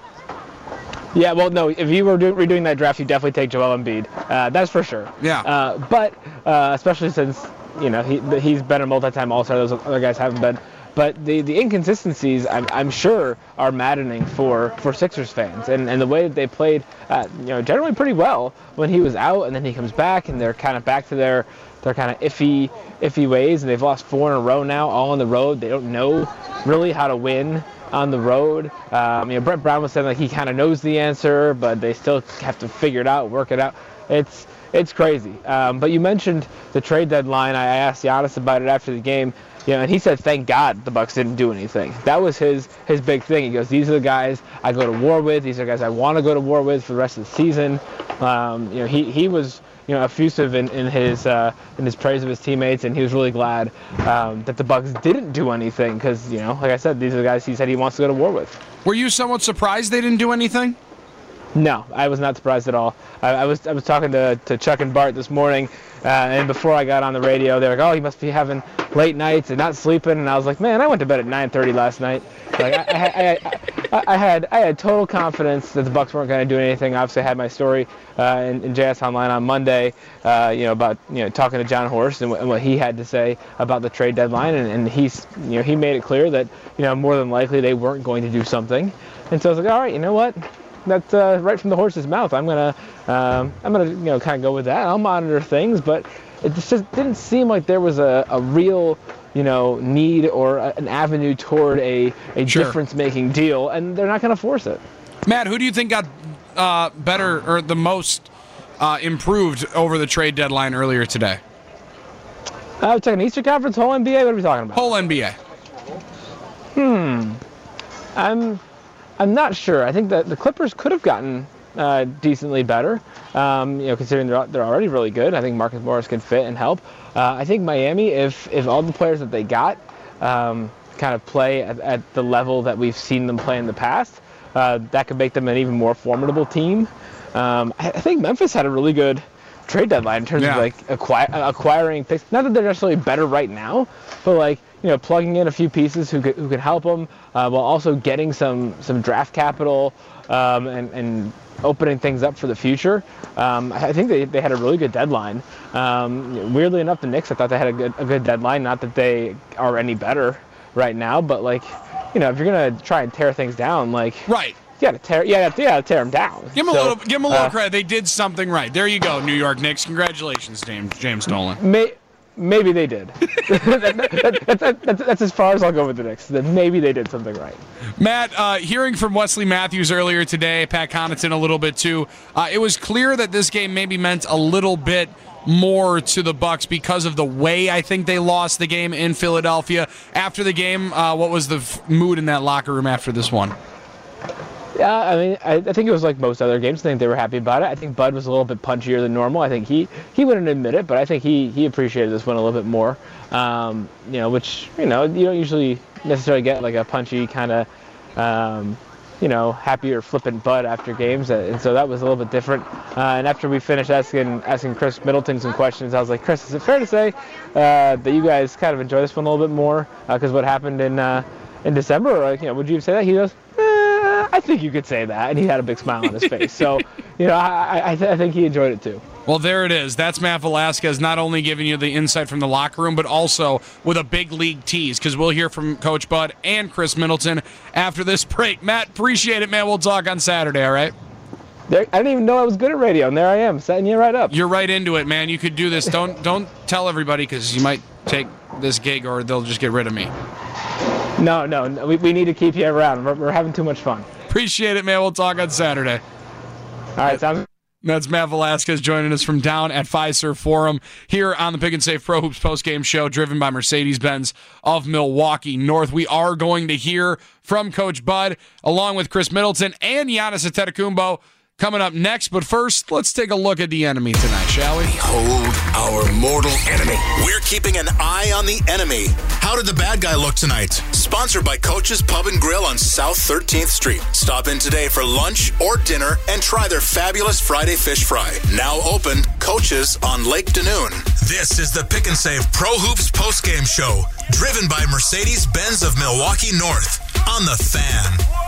Yeah, well, no, if you were do- redoing that draft, you'd definitely take Joel Embiid. Uh, that's for sure. Yeah. Uh, but uh, especially since, you know, he, he's been a multi-time All-Star. Those other guys haven't been. But the, the inconsistencies, I'm, I'm sure, are maddening for, for Sixers fans. And, and the way that they played, uh, you know, generally pretty well when he was out, and then he comes back, and they're kind of back to their their kind of iffy iffy ways. And they've lost four in a row now, all on the road. They don't know really how to win on the road. Um, you know, Brett Brown was saying like he kind of knows the answer, but they still have to figure it out, work it out. It's it's crazy. Um, but you mentioned the trade deadline. I asked Giannis about it after the game, you know, and he said, "Thank God the Bucks didn't do anything." That was his his big thing. He goes, "These are the guys I go to war with. These are the guys I want to go to war with for the rest of the season." Um, you know, he he was, you know, effusive in, in his uh, in his praise of his teammates, and he was really glad um, that the Bucks didn't do anything because, you know, like I said, these are the guys he said he wants to go to war with. Were you somewhat surprised they didn't do anything? No, I was not surprised at all. I, I was I was talking to, to Chuck and Bart this morning, uh, and before I got on the radio, they were like, "Oh, you must be having late nights and not sleeping." And I was like, "Man, I went to bed at nine thirty last night." Like I, I, I, I had I had total confidence that the Bucks weren't going to do anything. Obviously, I had my story uh, in, in J S Online on Monday, uh, you know, about you know talking to John Horst and, w- and what he had to say about the trade deadline, and, and he's you know he made it clear that you know more than likely they weren't going to do something. And so I was like, "All right, you know what? That's uh, right from the horse's mouth. I'm gonna, um, I'm gonna, you know, kind of go with that. I'll monitor things, but it just didn't seem like there was a, a real, you know, need or a, an avenue toward a, a Sure. difference-making deal, and they're not gonna force it." Matt, who do you think got uh, better or the most uh, improved over the trade deadline earlier today? Uh, we're talking Eastern Conference, whole N B A. What are we talking about? Whole N B A. Hmm. I'm. I'm not sure. I think that the Clippers could have gotten uh, decently better, um, you know, considering they're they're already really good. I think Marcus Morris can fit and help. Uh, I think Miami, if if all the players that they got um, kind of play at, at the level that we've seen them play in the past, uh, that could make them an even more formidable team. Um, I, I think Memphis had a really good trade deadline in terms Yeah. of like acquire, acquiring picks. Not that they're necessarily better right now, but like you know, plugging in a few pieces who could, who can help them, uh, while also getting some some draft capital um, and, and opening things up for the future. Um, I think they, they had a really good deadline. Um, weirdly enough, the Knicks, I thought they had a good a good deadline. Not that they are any better right now, but like, you know, if you're gonna try and tear things down, like right. You gotta tear, yeah, you gotta, you gotta tear them down. Give them a So, little, give them a little uh, credit. They did something right. There you go, New York Knicks. Congratulations, James James Dolan. May, maybe they did. that, that, that, that's, that's as far as I'll go with the Knicks. That maybe they did something right. Matt, uh, hearing from Wesley Matthews earlier today, Pat Connaughton a little bit too, uh, it was clear that this game maybe meant a little bit more to the Bucks because of the way I think they lost the game in Philadelphia. After the game, uh, what was the f- mood in that locker room after this one? Yeah, I mean, I, I think it was like most other games. I think they were happy about it. I think Bud was a little bit punchier than normal. I think he, he wouldn't admit it, but I think he, he appreciated this one a little bit more. Um, you know, which, you know, you don't usually necessarily get like a punchy kind of, um, you know, happy or flippant Bud after games, and so that was a little bit different. Uh, and after we finished asking asking Chris Middleton some questions, I was like, Chris, is it fair to say uh, that you guys kind of enjoy this one a little bit more because uh, what happened in uh, in December? Or, like, you know, would you say that? He goes, eh, I think you could say that, and he had a big smile on his face. So, you know, I I, th- I think he enjoyed it too. Well, there it is. That's Matt Velasquez, not only giving you the insight from the locker room, but also with a big league tease, because we'll hear from Coach Bud and Chris Middleton after this break. Matt, appreciate it, man. We'll talk on Saturday, all right? There, I didn't even know I was good at radio, and there I am, setting you right up. You're right into it, man. You could do this. Don't don't tell everybody, because you might take this gig or they'll just get rid of me. No, no, no we, we need to keep you around. We're, we're having too much fun. Appreciate it, man. We'll talk on Saturday. All right, sounds That's Matt Velasquez joining us from down at Fiserv Forum here on the Pick and Save Pro Hoops postgame show driven by Mercedes-Benz of Milwaukee North. We are going to hear from Coach Bud along with Chris Middleton and Giannis Antetokounmpo coming up next. But first, let's take a look at the enemy tonight, shall we? Behold our mortal enemy. We're keeping an eye on the enemy. How did the bad guy look tonight? Sponsored by Coach's Pub and Grill on South thirteenth Street. Stop in today for lunch or dinner and try their fabulous Friday fish fry. Now open, Coach's on Lake Danoon. This is the Pick and Save Pro Hoops postgame show, driven by Mercedes-Benz of Milwaukee North on The Fan.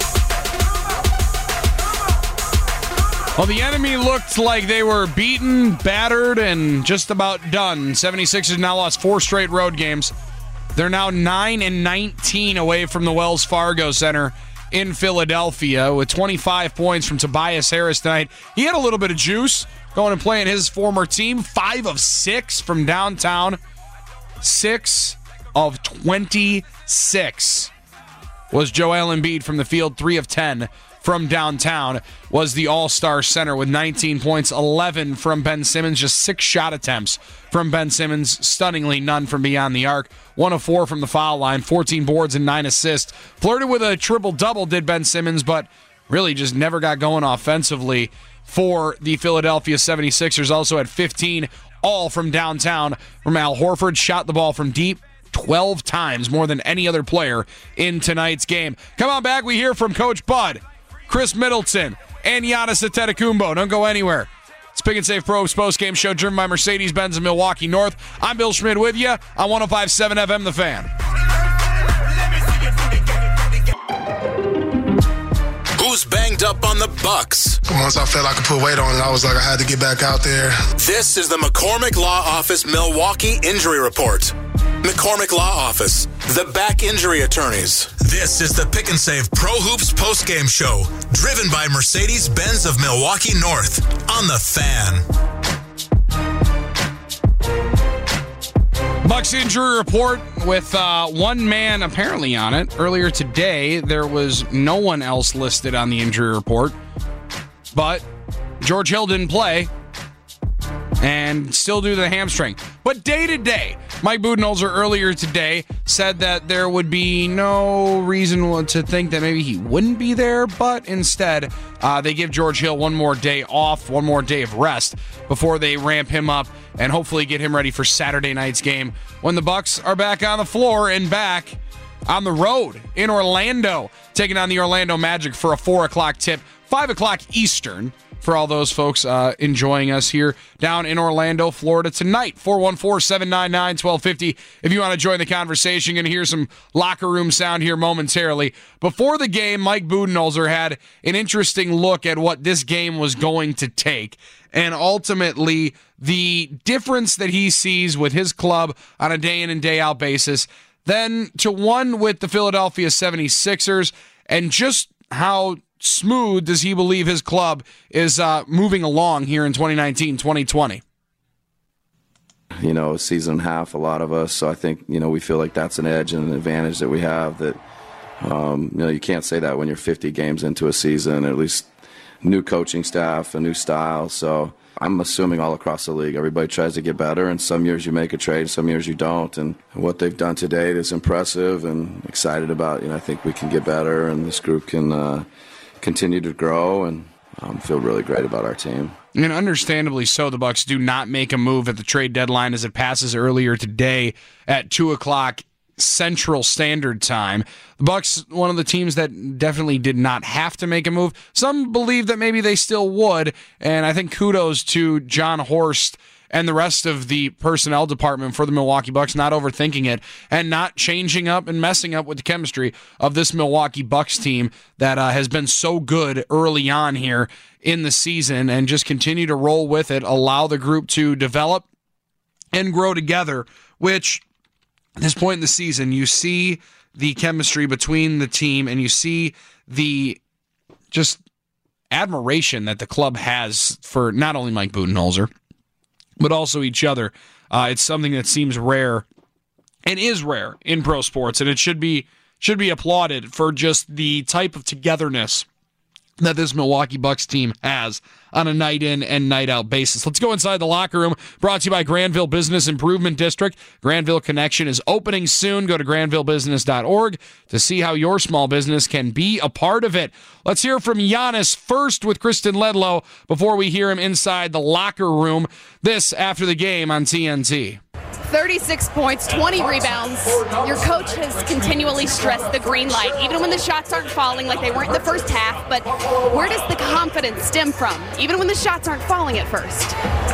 Well, the enemy looked like they were beaten, battered, and just about done. seventy-sixers now lost four straight road games. They're now nine and nineteen away from the Wells Fargo Center in Philadelphia with twenty-five points from Tobias Harris tonight. He had a little bit of juice going and playing his former team. Five of six from downtown. Six of twenty-six was Joel Embiid from the field. Three of ten from downtown was the All-Star center with nineteen points, eleven from Ben Simmons, just six shot attempts from Ben Simmons, stunningly none from beyond the arc, one of four from the foul line, fourteen boards and nine assists. Flirted with a triple-double did Ben Simmons, but really just never got going offensively for the Philadelphia seventy-sixers. Also had fifteen, all from downtown from Al Horford, shot the ball from deep twelve times, more than any other player in tonight's game. Come on back, we hear from Coach Bud, Chris Middleton, and Giannis Antetokounmpo. Don't go anywhere. It's Pick and Save Pro Hoops postgame show driven by Mercedes-Benz of Milwaukee North. I'm Bill Schmid with you on one oh five point seven F M The Fan. Who's banged up on the Bucks? Once I felt I could put weight on it, I was like, I had to get back out there. This is the McCormick Law Office Milwaukee Injury Report. McCormick Law Office, the back injury attorneys. This is the Pick and Save Pro Hoops postgame show, driven by Mercedes-Benz of Milwaukee North on The Fan. Bucks injury report with uh, one man apparently on it. Earlier today, there was no one else listed on the injury report, but George Hill didn't play and still due to the hamstring. But day to day, Mike Budenholzer earlier today said that there would be no reason to think that maybe he wouldn't be there, but instead uh, they give George Hill one more day off, one more day of rest before they ramp him up and hopefully get him ready for Saturday night's game when the Bucks are back on the floor and back on the road in Orlando, taking on the Orlando Magic for a four o'clock tip, five o'clock Eastern, for all those folks uh, enjoying us here down in Orlando, Florida tonight. four one four, seven nine nine, one two five zero if you want to join the conversation. You're going to hear some locker room sound here momentarily. Before the game, Mike Budenholzer had an interesting look at what this game was going to take, and ultimately the difference that he sees with his club on a day in and day out basis, then to one with the Philadelphia seventy-sixers, and just how smooth does he believe his club is uh, moving along here in twenty nineteen, twenty twenty? You know, a season and a half, a lot of us. So I think, you know, we feel like that's an edge and an advantage that we have that, um, you know, you can't say that when you're fifty games into a season, or at least new coaching staff, a new style. So I'm assuming all across the league, everybody tries to get better, and some years you make a trade, some years you don't. And what they've done to date is impressive, and excited about, you know, I think we can get better, and this group can uh, continue to grow, and um, feel really great about our team. And understandably so, the Bucks do not make a move at the trade deadline as it passes earlier today at two o'clock Central Standard Time. The Bucks, one of the teams that definitely did not have to make a move. Some believe that maybe they still would, and I think kudos to John Horst and the rest of the personnel department for the Milwaukee Bucks not overthinking it and not changing up and messing up with the chemistry of this Milwaukee Bucks team that uh, has been so good early on here in the season, and just continue to roll with it, allow the group to develop and grow together, which at this point in the season, you see the chemistry between the team, and you see the just admiration that the club has for not only Mike Budenholzer, but also each other. Uh, it's something that seems rare and is rare in pro sports, and it should be should be applauded for just the type of togetherness that this Milwaukee Bucks team has on a night in and night out basis. Let's go inside the locker room. Brought to you by Granville Business Improvement District. Granville Connection is opening soon. Go to granville business dot org to see how your small business can be a part of it. Let's hear from Giannis first with Kristen Ledlow before we hear him inside the locker room. This after the game on T N T. thirty-six points, twenty rebounds. Your coach has continually stressed the green light, even when the shots aren't falling like they weren't in the first half. But where does the confidence stem from, even when the shots aren't falling at first?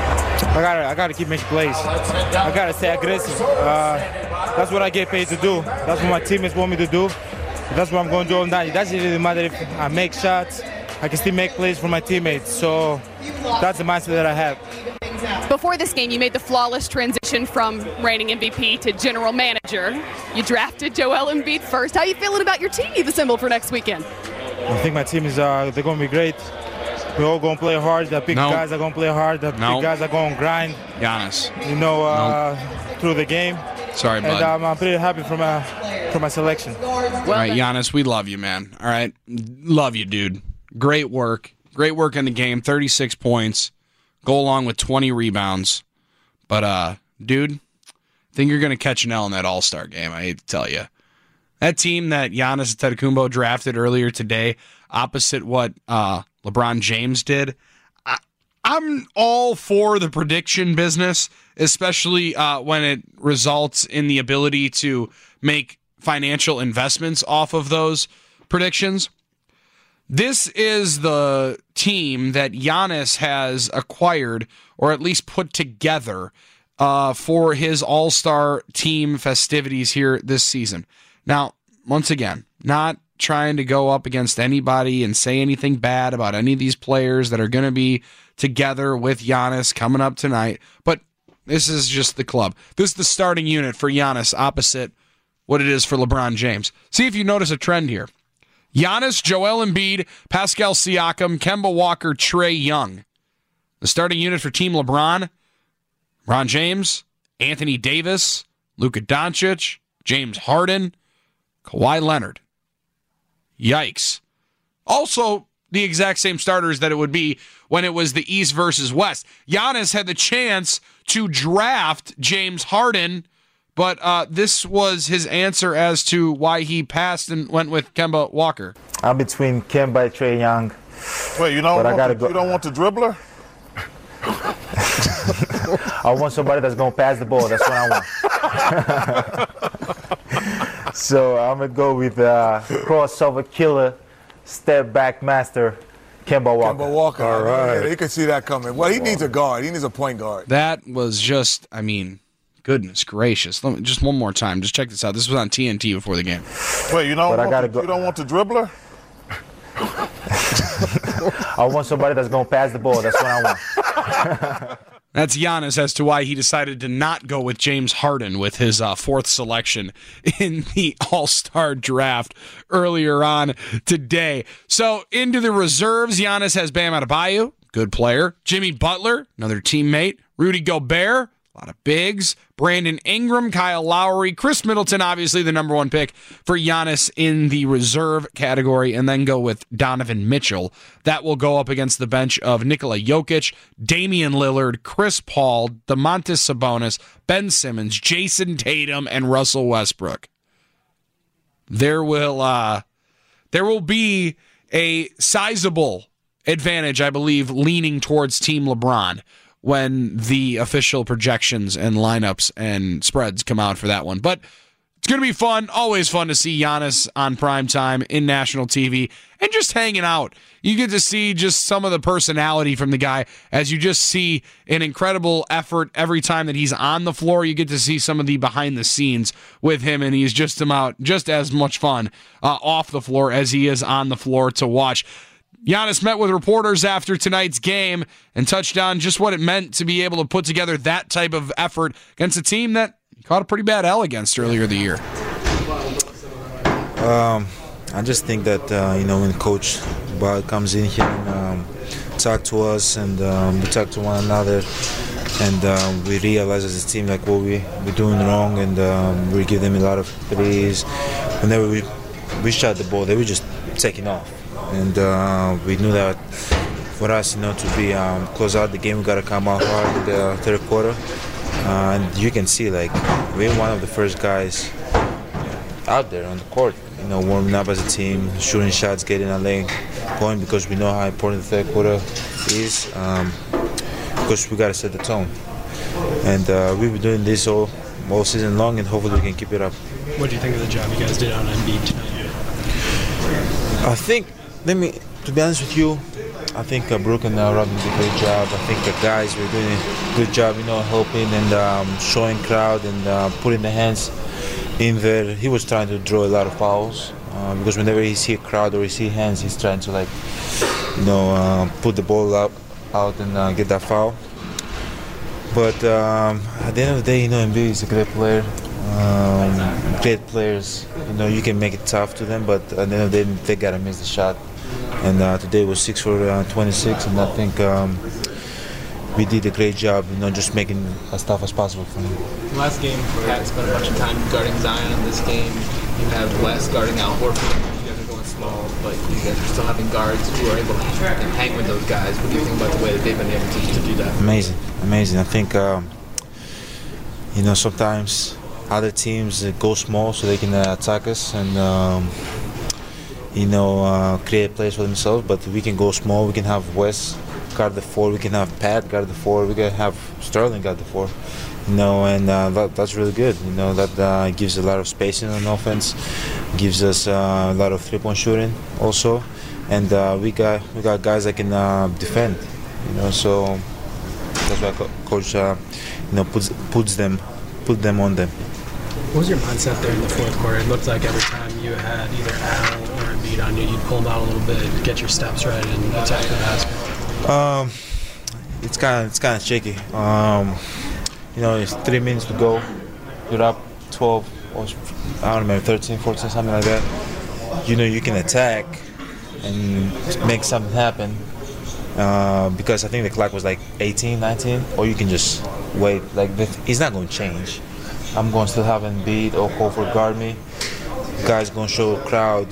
I gotta, I gotta keep making plays. I gotta stay aggressive. Uh, that's what I get paid to do. That's what my teammates want me to do. That's what I'm going to do all night. It doesn't really matter if I make shots. I can still make plays for my teammates. So that's the mindset that I have. Before this game, you made the flawless transition from reigning M V P to general manager. You drafted Joel Embiid first. How are you feeling about your team you've assembled for next weekend? I think my team is uh, they're going to be great. We're all going to play hard. The big no. guys are going to play hard. The no. big guys are going to grind. Giannis. You know, uh, no. through the game. Sorry, bud. And um, I'm pretty happy for my, for my selection. Well, all right, Giannis, we love you, man. All right? Love you, dude. Great work. Great work in the game. thirty-six points. Go along with twenty rebounds. But, uh, dude, I think you're going to catch an L in that All-Star game, I hate to tell you. That team that Giannis Antetokounmpo drafted earlier today, opposite what uh, LeBron James did, I, I'm all for the prediction business, especially uh, when it results in the ability to make financial investments off of those predictions. This is the team that Giannis has acquired, or at least put together, uh, for his all-star team festivities here this season. Now, once again, not trying to go up against anybody and say anything bad about any of these players that are going to be together with Giannis coming up tonight, but this is just the club. This is the starting unit for Giannis opposite what it is for LeBron James. See if you notice a trend here. Giannis, Joel Embiid, Pascal Siakam, Kemba Walker, Trae Young. The starting unit for Team LeBron, LeBron James, Anthony Davis, Luka Doncic, James Harden, Kawhi Leonard. Yikes. Also, the exact same starters that it would be when it was the East versus West. Giannis had the chance to draft James Harden, but uh, this was his answer as to why he passed and went with Kemba Walker. I'm between Kemba and Trae Young. Wait, you don't, but want I gotta the, go. you don't want the dribbler? I want somebody that's going to pass the ball. That's what I want. So I'm going to go with uh, crossover killer, step back master, Kemba Walker. Kemba Walker. All right. Yeah, you can see that coming. Well, he needs a guard. He needs a point guard. That was just, I mean, goodness gracious. Let me, just one more time. Just check this out. This was on T N T before the game. Wait, you don't, But I want, gotta the, go- you don't want the dribbler? I want somebody that's going to pass the ball. That's what I want. That's Giannis as to why he decided to not go with James Harden with his uh, fourth selection in the All-Star draft earlier on today. So into the reserves, Giannis has Bam Adebayo, good player. Jimmy Butler, another teammate. Rudy Gobert, a lot of bigs. Brandon Ingram, Kyle Lowry, Chris Middleton, obviously the number one pick for Giannis in the reserve category, and then go with Donovan Mitchell. That will go up against the bench of Nikola Jokic, Damian Lillard, Chris Paul, Domantas Sabonis, Ben Simmons, Jason Tatum, and Russell Westbrook. There will uh, there will be a sizable advantage, I believe, leaning towards Team LeBron when the official projections and lineups and spreads come out for that one. But it's going to be fun. Always fun to see Giannis on primetime in national T V and just hanging out. You get to see just some of the personality from the guy as you just see an incredible effort every time that he's on the floor. You get to see some of the behind the scenes with him, and he's just about just as much fun uh, off the floor as he is on the floor to watch. Giannis met with reporters after tonight's game and touched on just what it meant to be able to put together that type of effort against a team that caught a pretty bad L against earlier the year. Um, I just think that, uh, you know, when Coach Bud comes in here and um, talk to us and um, we talk to one another and um, we realize as a team like what we, we're doing wrong, and um, we give them a lot of threes. Whenever we, we shot the ball, they were just taking off. And uh, we knew that for us, you know, to be um, close out the game, we got to come out hard in the third quarter. Uh, and you can see, like, we're one of the first guys out there on the court, you know, warming up as a team, shooting shots, getting a lane going, because we know how important the third quarter is. Um, because we got to set the tone. And uh, we've been doing this all, all season long, and hopefully we can keep it up. What do you think of the job you guys did on Embiid tonight? I think, let me, to be honest with you, I think uh, Brooke and uh, Robin did a great job. I think the guys were doing a good job, you know, helping and um, showing crowd and uh, putting the hands in there. He was trying to draw a lot of fouls uh, because whenever he see a crowd or he see hands, he's trying to, like, you know, uh, put the ball up, out and uh, get that foul. But um, at the end of the day, you know, Embiid is a great player. Um, great players, you know, you can make it tough to them, but at the end of the day, they gotta miss the shot. And uh, today was six for uh, twenty-six, and I think um, we did a great job, you know, just making as tough as possible for him. Last game, Pat spent a bunch of time guarding Zion. This game, you have Wes guarding Al Horford. You guys are going small, but you guys are still having guards who are able to hang with those guys. What do you think about the way that they've been able to, to do that? Amazing, amazing. I think, um, you know, sometimes other teams go small so they can uh, attack us and, um, you know, uh, create plays for themselves. But we can go small. We can have Wes guard the four. We can have Pat guard the four. We can have Sterling guard the four. You know, and uh, that, that's really good. You know, that uh, gives a lot of spacing on offense, gives us uh, a lot of three-point shooting also, and uh, we got we got guys that can uh, defend. You know, so that's why co- coach, uh, you know, puts puts them put them on them. What was your mindset there in the fourth quarter? It looked like every time you had either Al or Embiid on you, you'd pull them out a little bit, get your steps right, and attack the basket. Um, it's kind of it's kind of shaky. Um, you know, it's three minutes to go. You're up twelve, or I don't remember, thirteen, fourteen, something like that. You know, you can attack and make something happen. Uh, because I think the clock was like eighteen, nineteen, or you can just wait. Like, it's not going to change. I'm going to still have Embiid or Horford guard me. Guys going to show a crowd.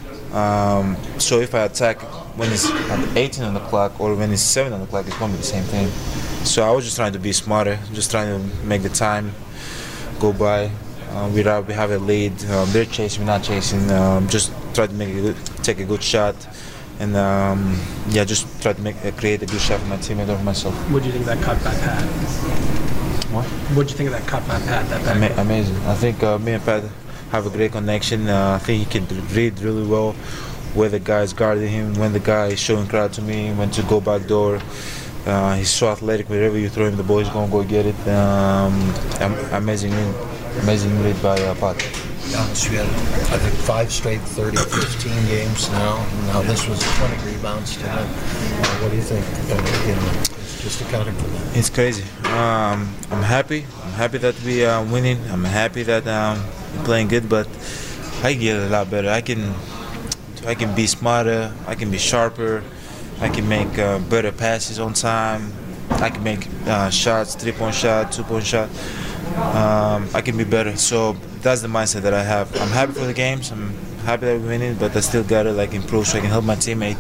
Um, so if I attack when it's at eighteen on the clock or when it's seven on the clock, it's going to be the same thing. So I was just trying to be smarter, just trying to make the time go by. Uh, we have we have a lead. Um, they're chasing, we're not chasing. Um, just try to make a good, take a good shot, and um, yeah, just try to make uh, create a good shot for my teammate or for myself. What do you think of that cut by Pat? What? What do you think of that cut by Pat? That Ama- amazing. I think uh, me and Pat have a great connection. Uh, I think he can read really well where the guy's guarding him, when the guy is showing crowd to me, when to go back door. Uh, he's so athletic. Wherever you throw him the ball, he's gonna go get it. Um, amazing, amazing lead by uh, Pat. Giannis, you had, I think, five straight thirty, fifteen games now. Now this was twenty rebounds tonight. Uh, what do you think? Uh, you know, it's just accounting for that. It's crazy. Um, I'm happy. I'm happy that we are winning. I'm happy that um, we're playing good, but I can get a lot better. I can, I can be smarter. I can be sharper. I can make uh, better passes on time. I can make uh, shots, three-point shot, two-point shot. Um, I can be better. So that's the mindset that I have. I'm happy for the games. I'm happy that we're winning, but I still gotta like improve so I can help my teammate,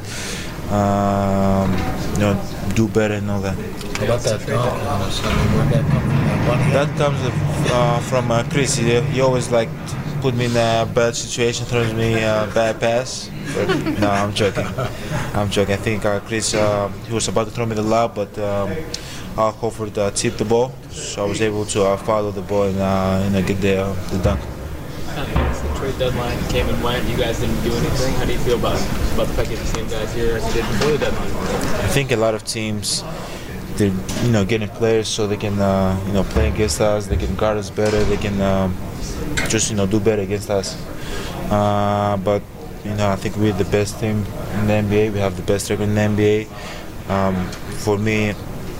um, you know, do better and all that. How about that dunk, Giannis? I mean, where'd that come from? One hand? That comes uh, from uh, Chris. He, he always like put me in a bad situation, throws me a bad pass. But no, I'm joking. I'm joking. I think uh, Chris, uh, he was about to throw me the lob, but um, Al Horford uh, tipped the ball, so I was able to uh, follow the ball and, uh, and uh, get the, uh, the dunk. The trade deadline came and went. You guys didn't do anything. How do you feel about about the fact you have the same guys here as you did before the deadline? I think a lot of teams, they're you know getting players so they can uh, you know play against us. They can guard us better. They can um, just you know do better against us. Uh, but you know I think we're the best team in the N B A. We have the best record in the N B A. Um, for me,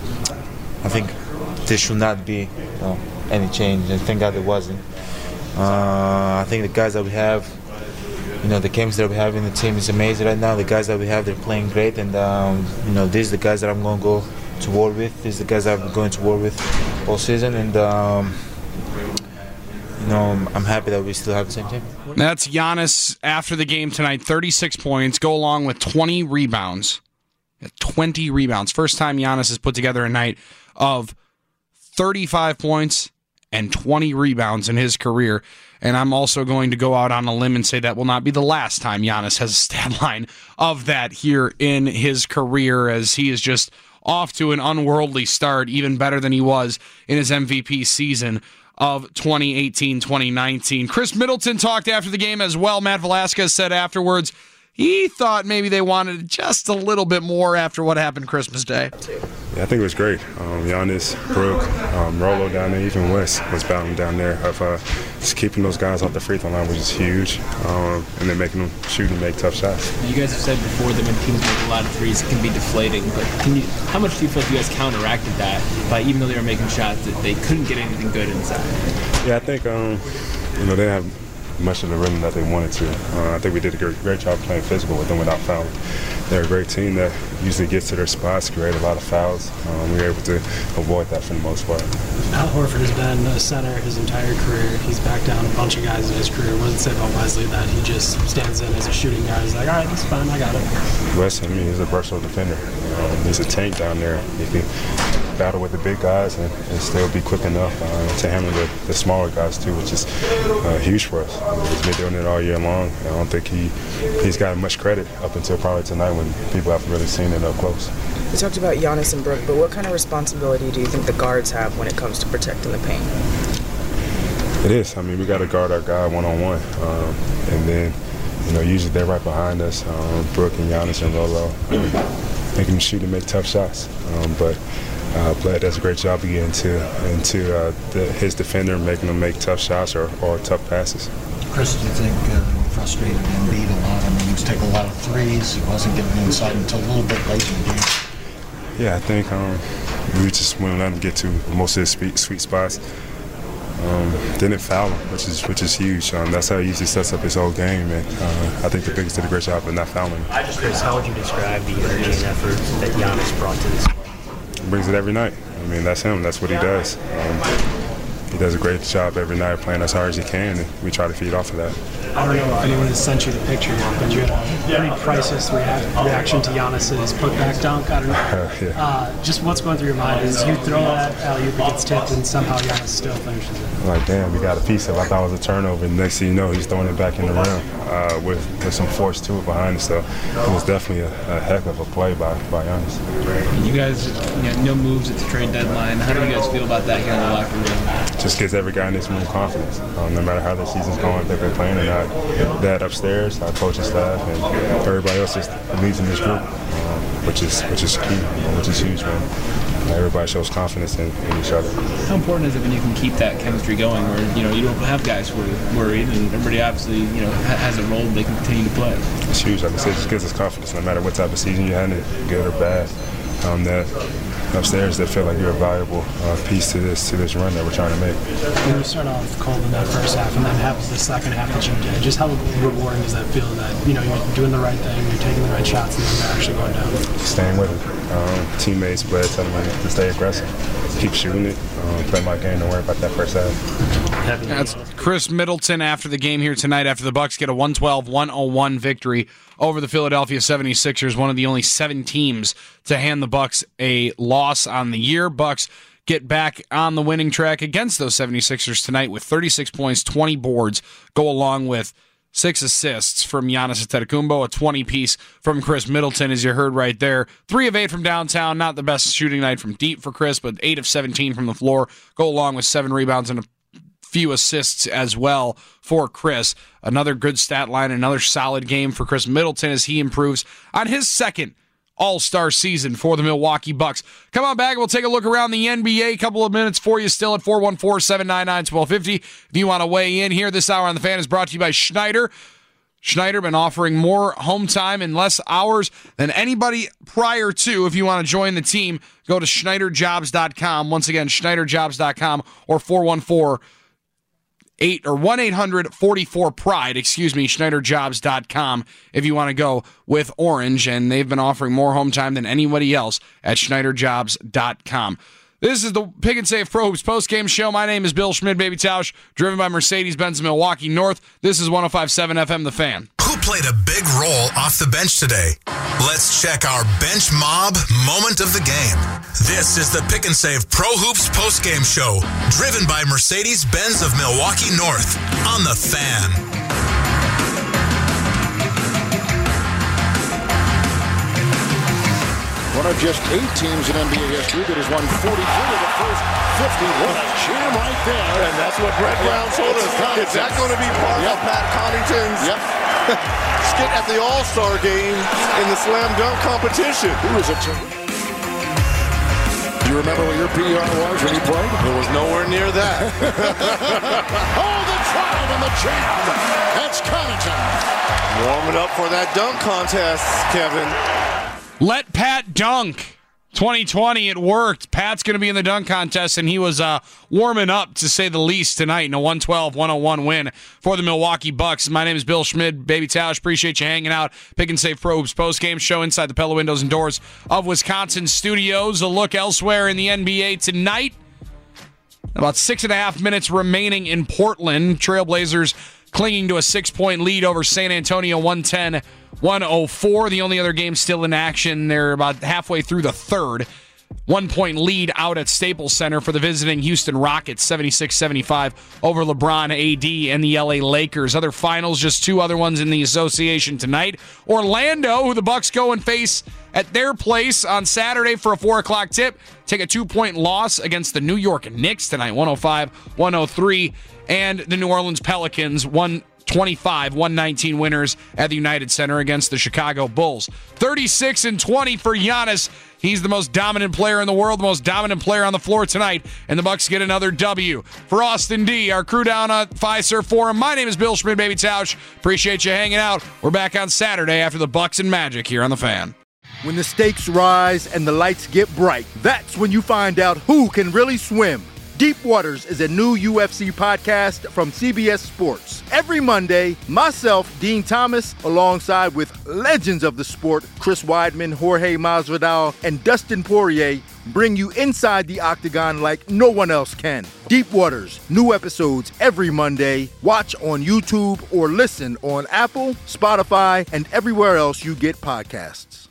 I think there should not be you know, any change, and thank God there wasn't. Uh, I think the guys that we have, you know, the chemistry that we have in the team is amazing right now. The guys that we have, they're playing great, and um, you know, these are the guys that I'm going to go to war with. These are the guys that I'm going to war with all season, and um, you know, I'm happy that we still have the same team. That's Giannis after the game tonight. thirty-six points, go along with twenty rebounds. twenty rebounds. First time Giannis has put together a night of thirty-five points and twenty rebounds in his career. And I'm also going to go out on a limb and say that will not be the last time Giannis has a stat line of that here in his career, as he is just off to an unworldly start, even better than he was in his M V P season of twenty eighteen twenty nineteen. Chris Middleton talked after the game as well. Matt Velasquez said afterwards he thought maybe they wanted just a little bit more after what happened Christmas Day. Yeah, I think it was great. Um, Giannis, Brooke, um, Rolo down there, even Wes was battling down there. Of uh, just keeping those guys off the free throw line was just huge, um, and then making them shoot and make tough shots. You guys have said before that when teams make a lot of threes, it can be deflating. But can you? How much do you feel like you guys counteracted that by, even though they were making shots, that they couldn't get anything good inside? Yeah, I think um, you know they have much of the rhythm that they wanted to. Uh, I think we did a great, great job playing physical with them without fouling. They're a great team that usually gets to their spots, create a lot of fouls. Um, we were able to avoid that for the most part. Al Horford has been a center his entire career. He's backed down a bunch of guys in his career. What does it say about Wesley that he just stands in as a shooting guy? He's like, all right, that's fine, I got it. Wes, I mean, he's a versatile defender. Um, he's a tank down there. He can battle with the big guys and, and still be quick enough uh, to handle the, the smaller guys too, which is uh, huge for us. I mean, he's been doing it all year long. I don't think he, he's gotten much credit up until probably tonight when people haven't really seen it up close. We talked about Giannis and Brooke, but what kind of responsibility do you think the guards have when it comes to protecting the paint? It is. I mean, we got to guard our guy one-on-one. Um, and then, you know, usually they're right behind us, um, Brooke and Giannis and Rolo, um, making them shoot and make tough shots. Um, but uh, Bled does a great job of getting into, into uh, the, his defender, making them make tough shots or, or tough passes. Chris, do you think uh, frustrated Embiid a lot? I mean, he was taking a lot of threes. He wasn't getting inside until a little bit late in the game. Yeah, I think um, we just wouldn't let him get to most of his sweet, sweet spots. Um, didn't foul him, which is which is huge. Um, that's how he usually sets up his whole game. And uh, I think the biggest did a great job of not fouling him. Chris, how would you describe the energy and effort that Giannis brought to this game? He brings it every night. I mean, that's him. That's what he does. Um, he does a great job every night playing as hard as he can, and we try to feed off of that. I don't know if anyone has sent you the picture yet, but you had a pretty priceless rea- reaction to Giannis's putback dunk. I don't know. Uh, yeah. uh, just what's going through your mind is you throw that alley-oop, it gets tipped, and somehow Giannis still finishes it. Like, damn, we got a piece of it. I thought it was a turnover, and next thing you know, he's throwing it back in the rim. uh, with, with some force to it behind it. So it was definitely a, a heck of a play by, by Giannis. You guys, you know, no moves at the trade deadline. How do you guys feel about that here in the locker room? Just gives every guy in this room confidence. Um, no matter how their season's going, if they've been playing or not, that upstairs, our coaching staff, and everybody else just believes in this group, um, which is which is key, which is huge, man. Everybody shows confidence in, in each other. How important is it when you can keep that chemistry going, where you know you don't have guys who are worried, and everybody obviously you know has a role they can continue to play? It's huge. Like I said, it just gives us confidence. No matter what type of season you had, good or bad, um, that upstairs they feel like you're a valuable uh, piece to this to this run that we're trying to make. When we start off cold in that first half, and then happens the second half that you did, just how rewarding does that feel? That you know you're doing the right thing, you're taking the right shots, and then they're actually going down. Staying with it. Um, teammates, but telling me to stay aggressive, keep shooting it, um, play my game, don't worry about that first half. That's Chris Middleton after the game here tonight after the Bucks get a one twelve one oh one victory over the Philadelphia seventy-sixers, one of the only seven teams to hand the Bucks a loss on the year. Bucks get back on the winning track against those seventy-sixers tonight with thirty-six points, twenty boards, go along with six assists from Giannis Antetokounmpo, a twenty-piece from Chris Middleton, as you heard right there. Three of eight from downtown, not the best shooting night from deep for Chris, but eight of seventeen from the floor, go along with seven rebounds and a few assists as well for Chris. Another good stat line, another solid game for Chris Middleton as he improves on his second All-Star season for the Milwaukee Bucks. Come on back, we'll take a look around the N B A. A couple of minutes for you still at four one four, seven nine nine, one two five zero. If you want to weigh in here, this hour on The Fan is brought to you by Schneider. Schneider been offering more home time and less hours than anybody prior to. If you want to join the team, go to Schneider Jobs dot com. Once again, Schneider Jobs dot com or four one four, eight or one eight hundred, four four, pride, excuse me, Schneider Jobs dot com if you want to go with Orange, and they've been offering more home time than anybody else at Schneider Jobs dot com. This is the Pick and Save Pro Hoops postgame show. My name is Bill Schmid, Baby Tausch, driven by Mercedes-Benz Milwaukee North. This is one oh five point seven F M, The Fan. Who played a big role off the bench today? Let's check our bench mob moment of the game. This is the Pick and Save Pro Hoops postgame show, driven by Mercedes-Benz of Milwaukee North on The Fan. One of just eight teams in N B A history that has won forty-three of the first fifty. What a jam right there. And that's what Brett Brown told us. Is that going to be part yep. of Pat Connaughton's yep. skit at the All-Star game in the slam dunk competition? Who is it? Do you remember what your P R was when you played? It was nowhere near that. Oh, the drive and the jam. That's Connaughton. Warming up for that dunk contest, Kevin. Let Pat dunk. twenty twenty, it worked. Pat's going to be in the dunk contest, and he was uh, warming up, to say the least, tonight in a one twelve one oh one win for the Milwaukee Bucks. My name is Bill Schmid, Baby Tausch. Appreciate you hanging out. Pick and Save Pro Hoops postgame show inside the Pella Windows and Doors of Wisconsin Studios. A look elsewhere in the N B A tonight. About six and a half minutes remaining in Portland. Trailblazers clinging to a six-point lead over San Antonio, one ten one oh four. The only other game still in action. They're about halfway through the third. One-point lead out at Staples Center for the visiting Houston Rockets, seventy-six seventy-five over LeBron, A D, and the L A Lakers. Other finals, just two other ones in the association tonight. Orlando, who the Bucks go and face at their place on Saturday for a four o'clock tip, take a two-point loss against the New York Knicks tonight, one oh five one oh three. And the New Orleans Pelicans, one twenty-five one nineteen winners at the United Center against the Chicago Bulls. thirty-six and twenty for Giannis. He's the most dominant player in the world, the most dominant player on the floor tonight, and the Bucks get another W. For Austin D, our crew down at Fiserv Forum, my name is Bill Schmid, Baby Tausch. Appreciate you hanging out. We're back on Saturday after the Bucks and Magic here on The Fan. When the stakes rise and the lights get bright, that's when you find out who can really swim. Deep Waters is a new U F C podcast from C B S Sports. Every Monday, myself, Dean Thomas, alongside with legends of the sport, Chris Weidman, Jorge Masvidal, and Dustin Poirier, bring you inside the octagon like no one else can. Deep Waters, new episodes every Monday. Watch on YouTube or listen on Apple, Spotify, and everywhere else you get podcasts.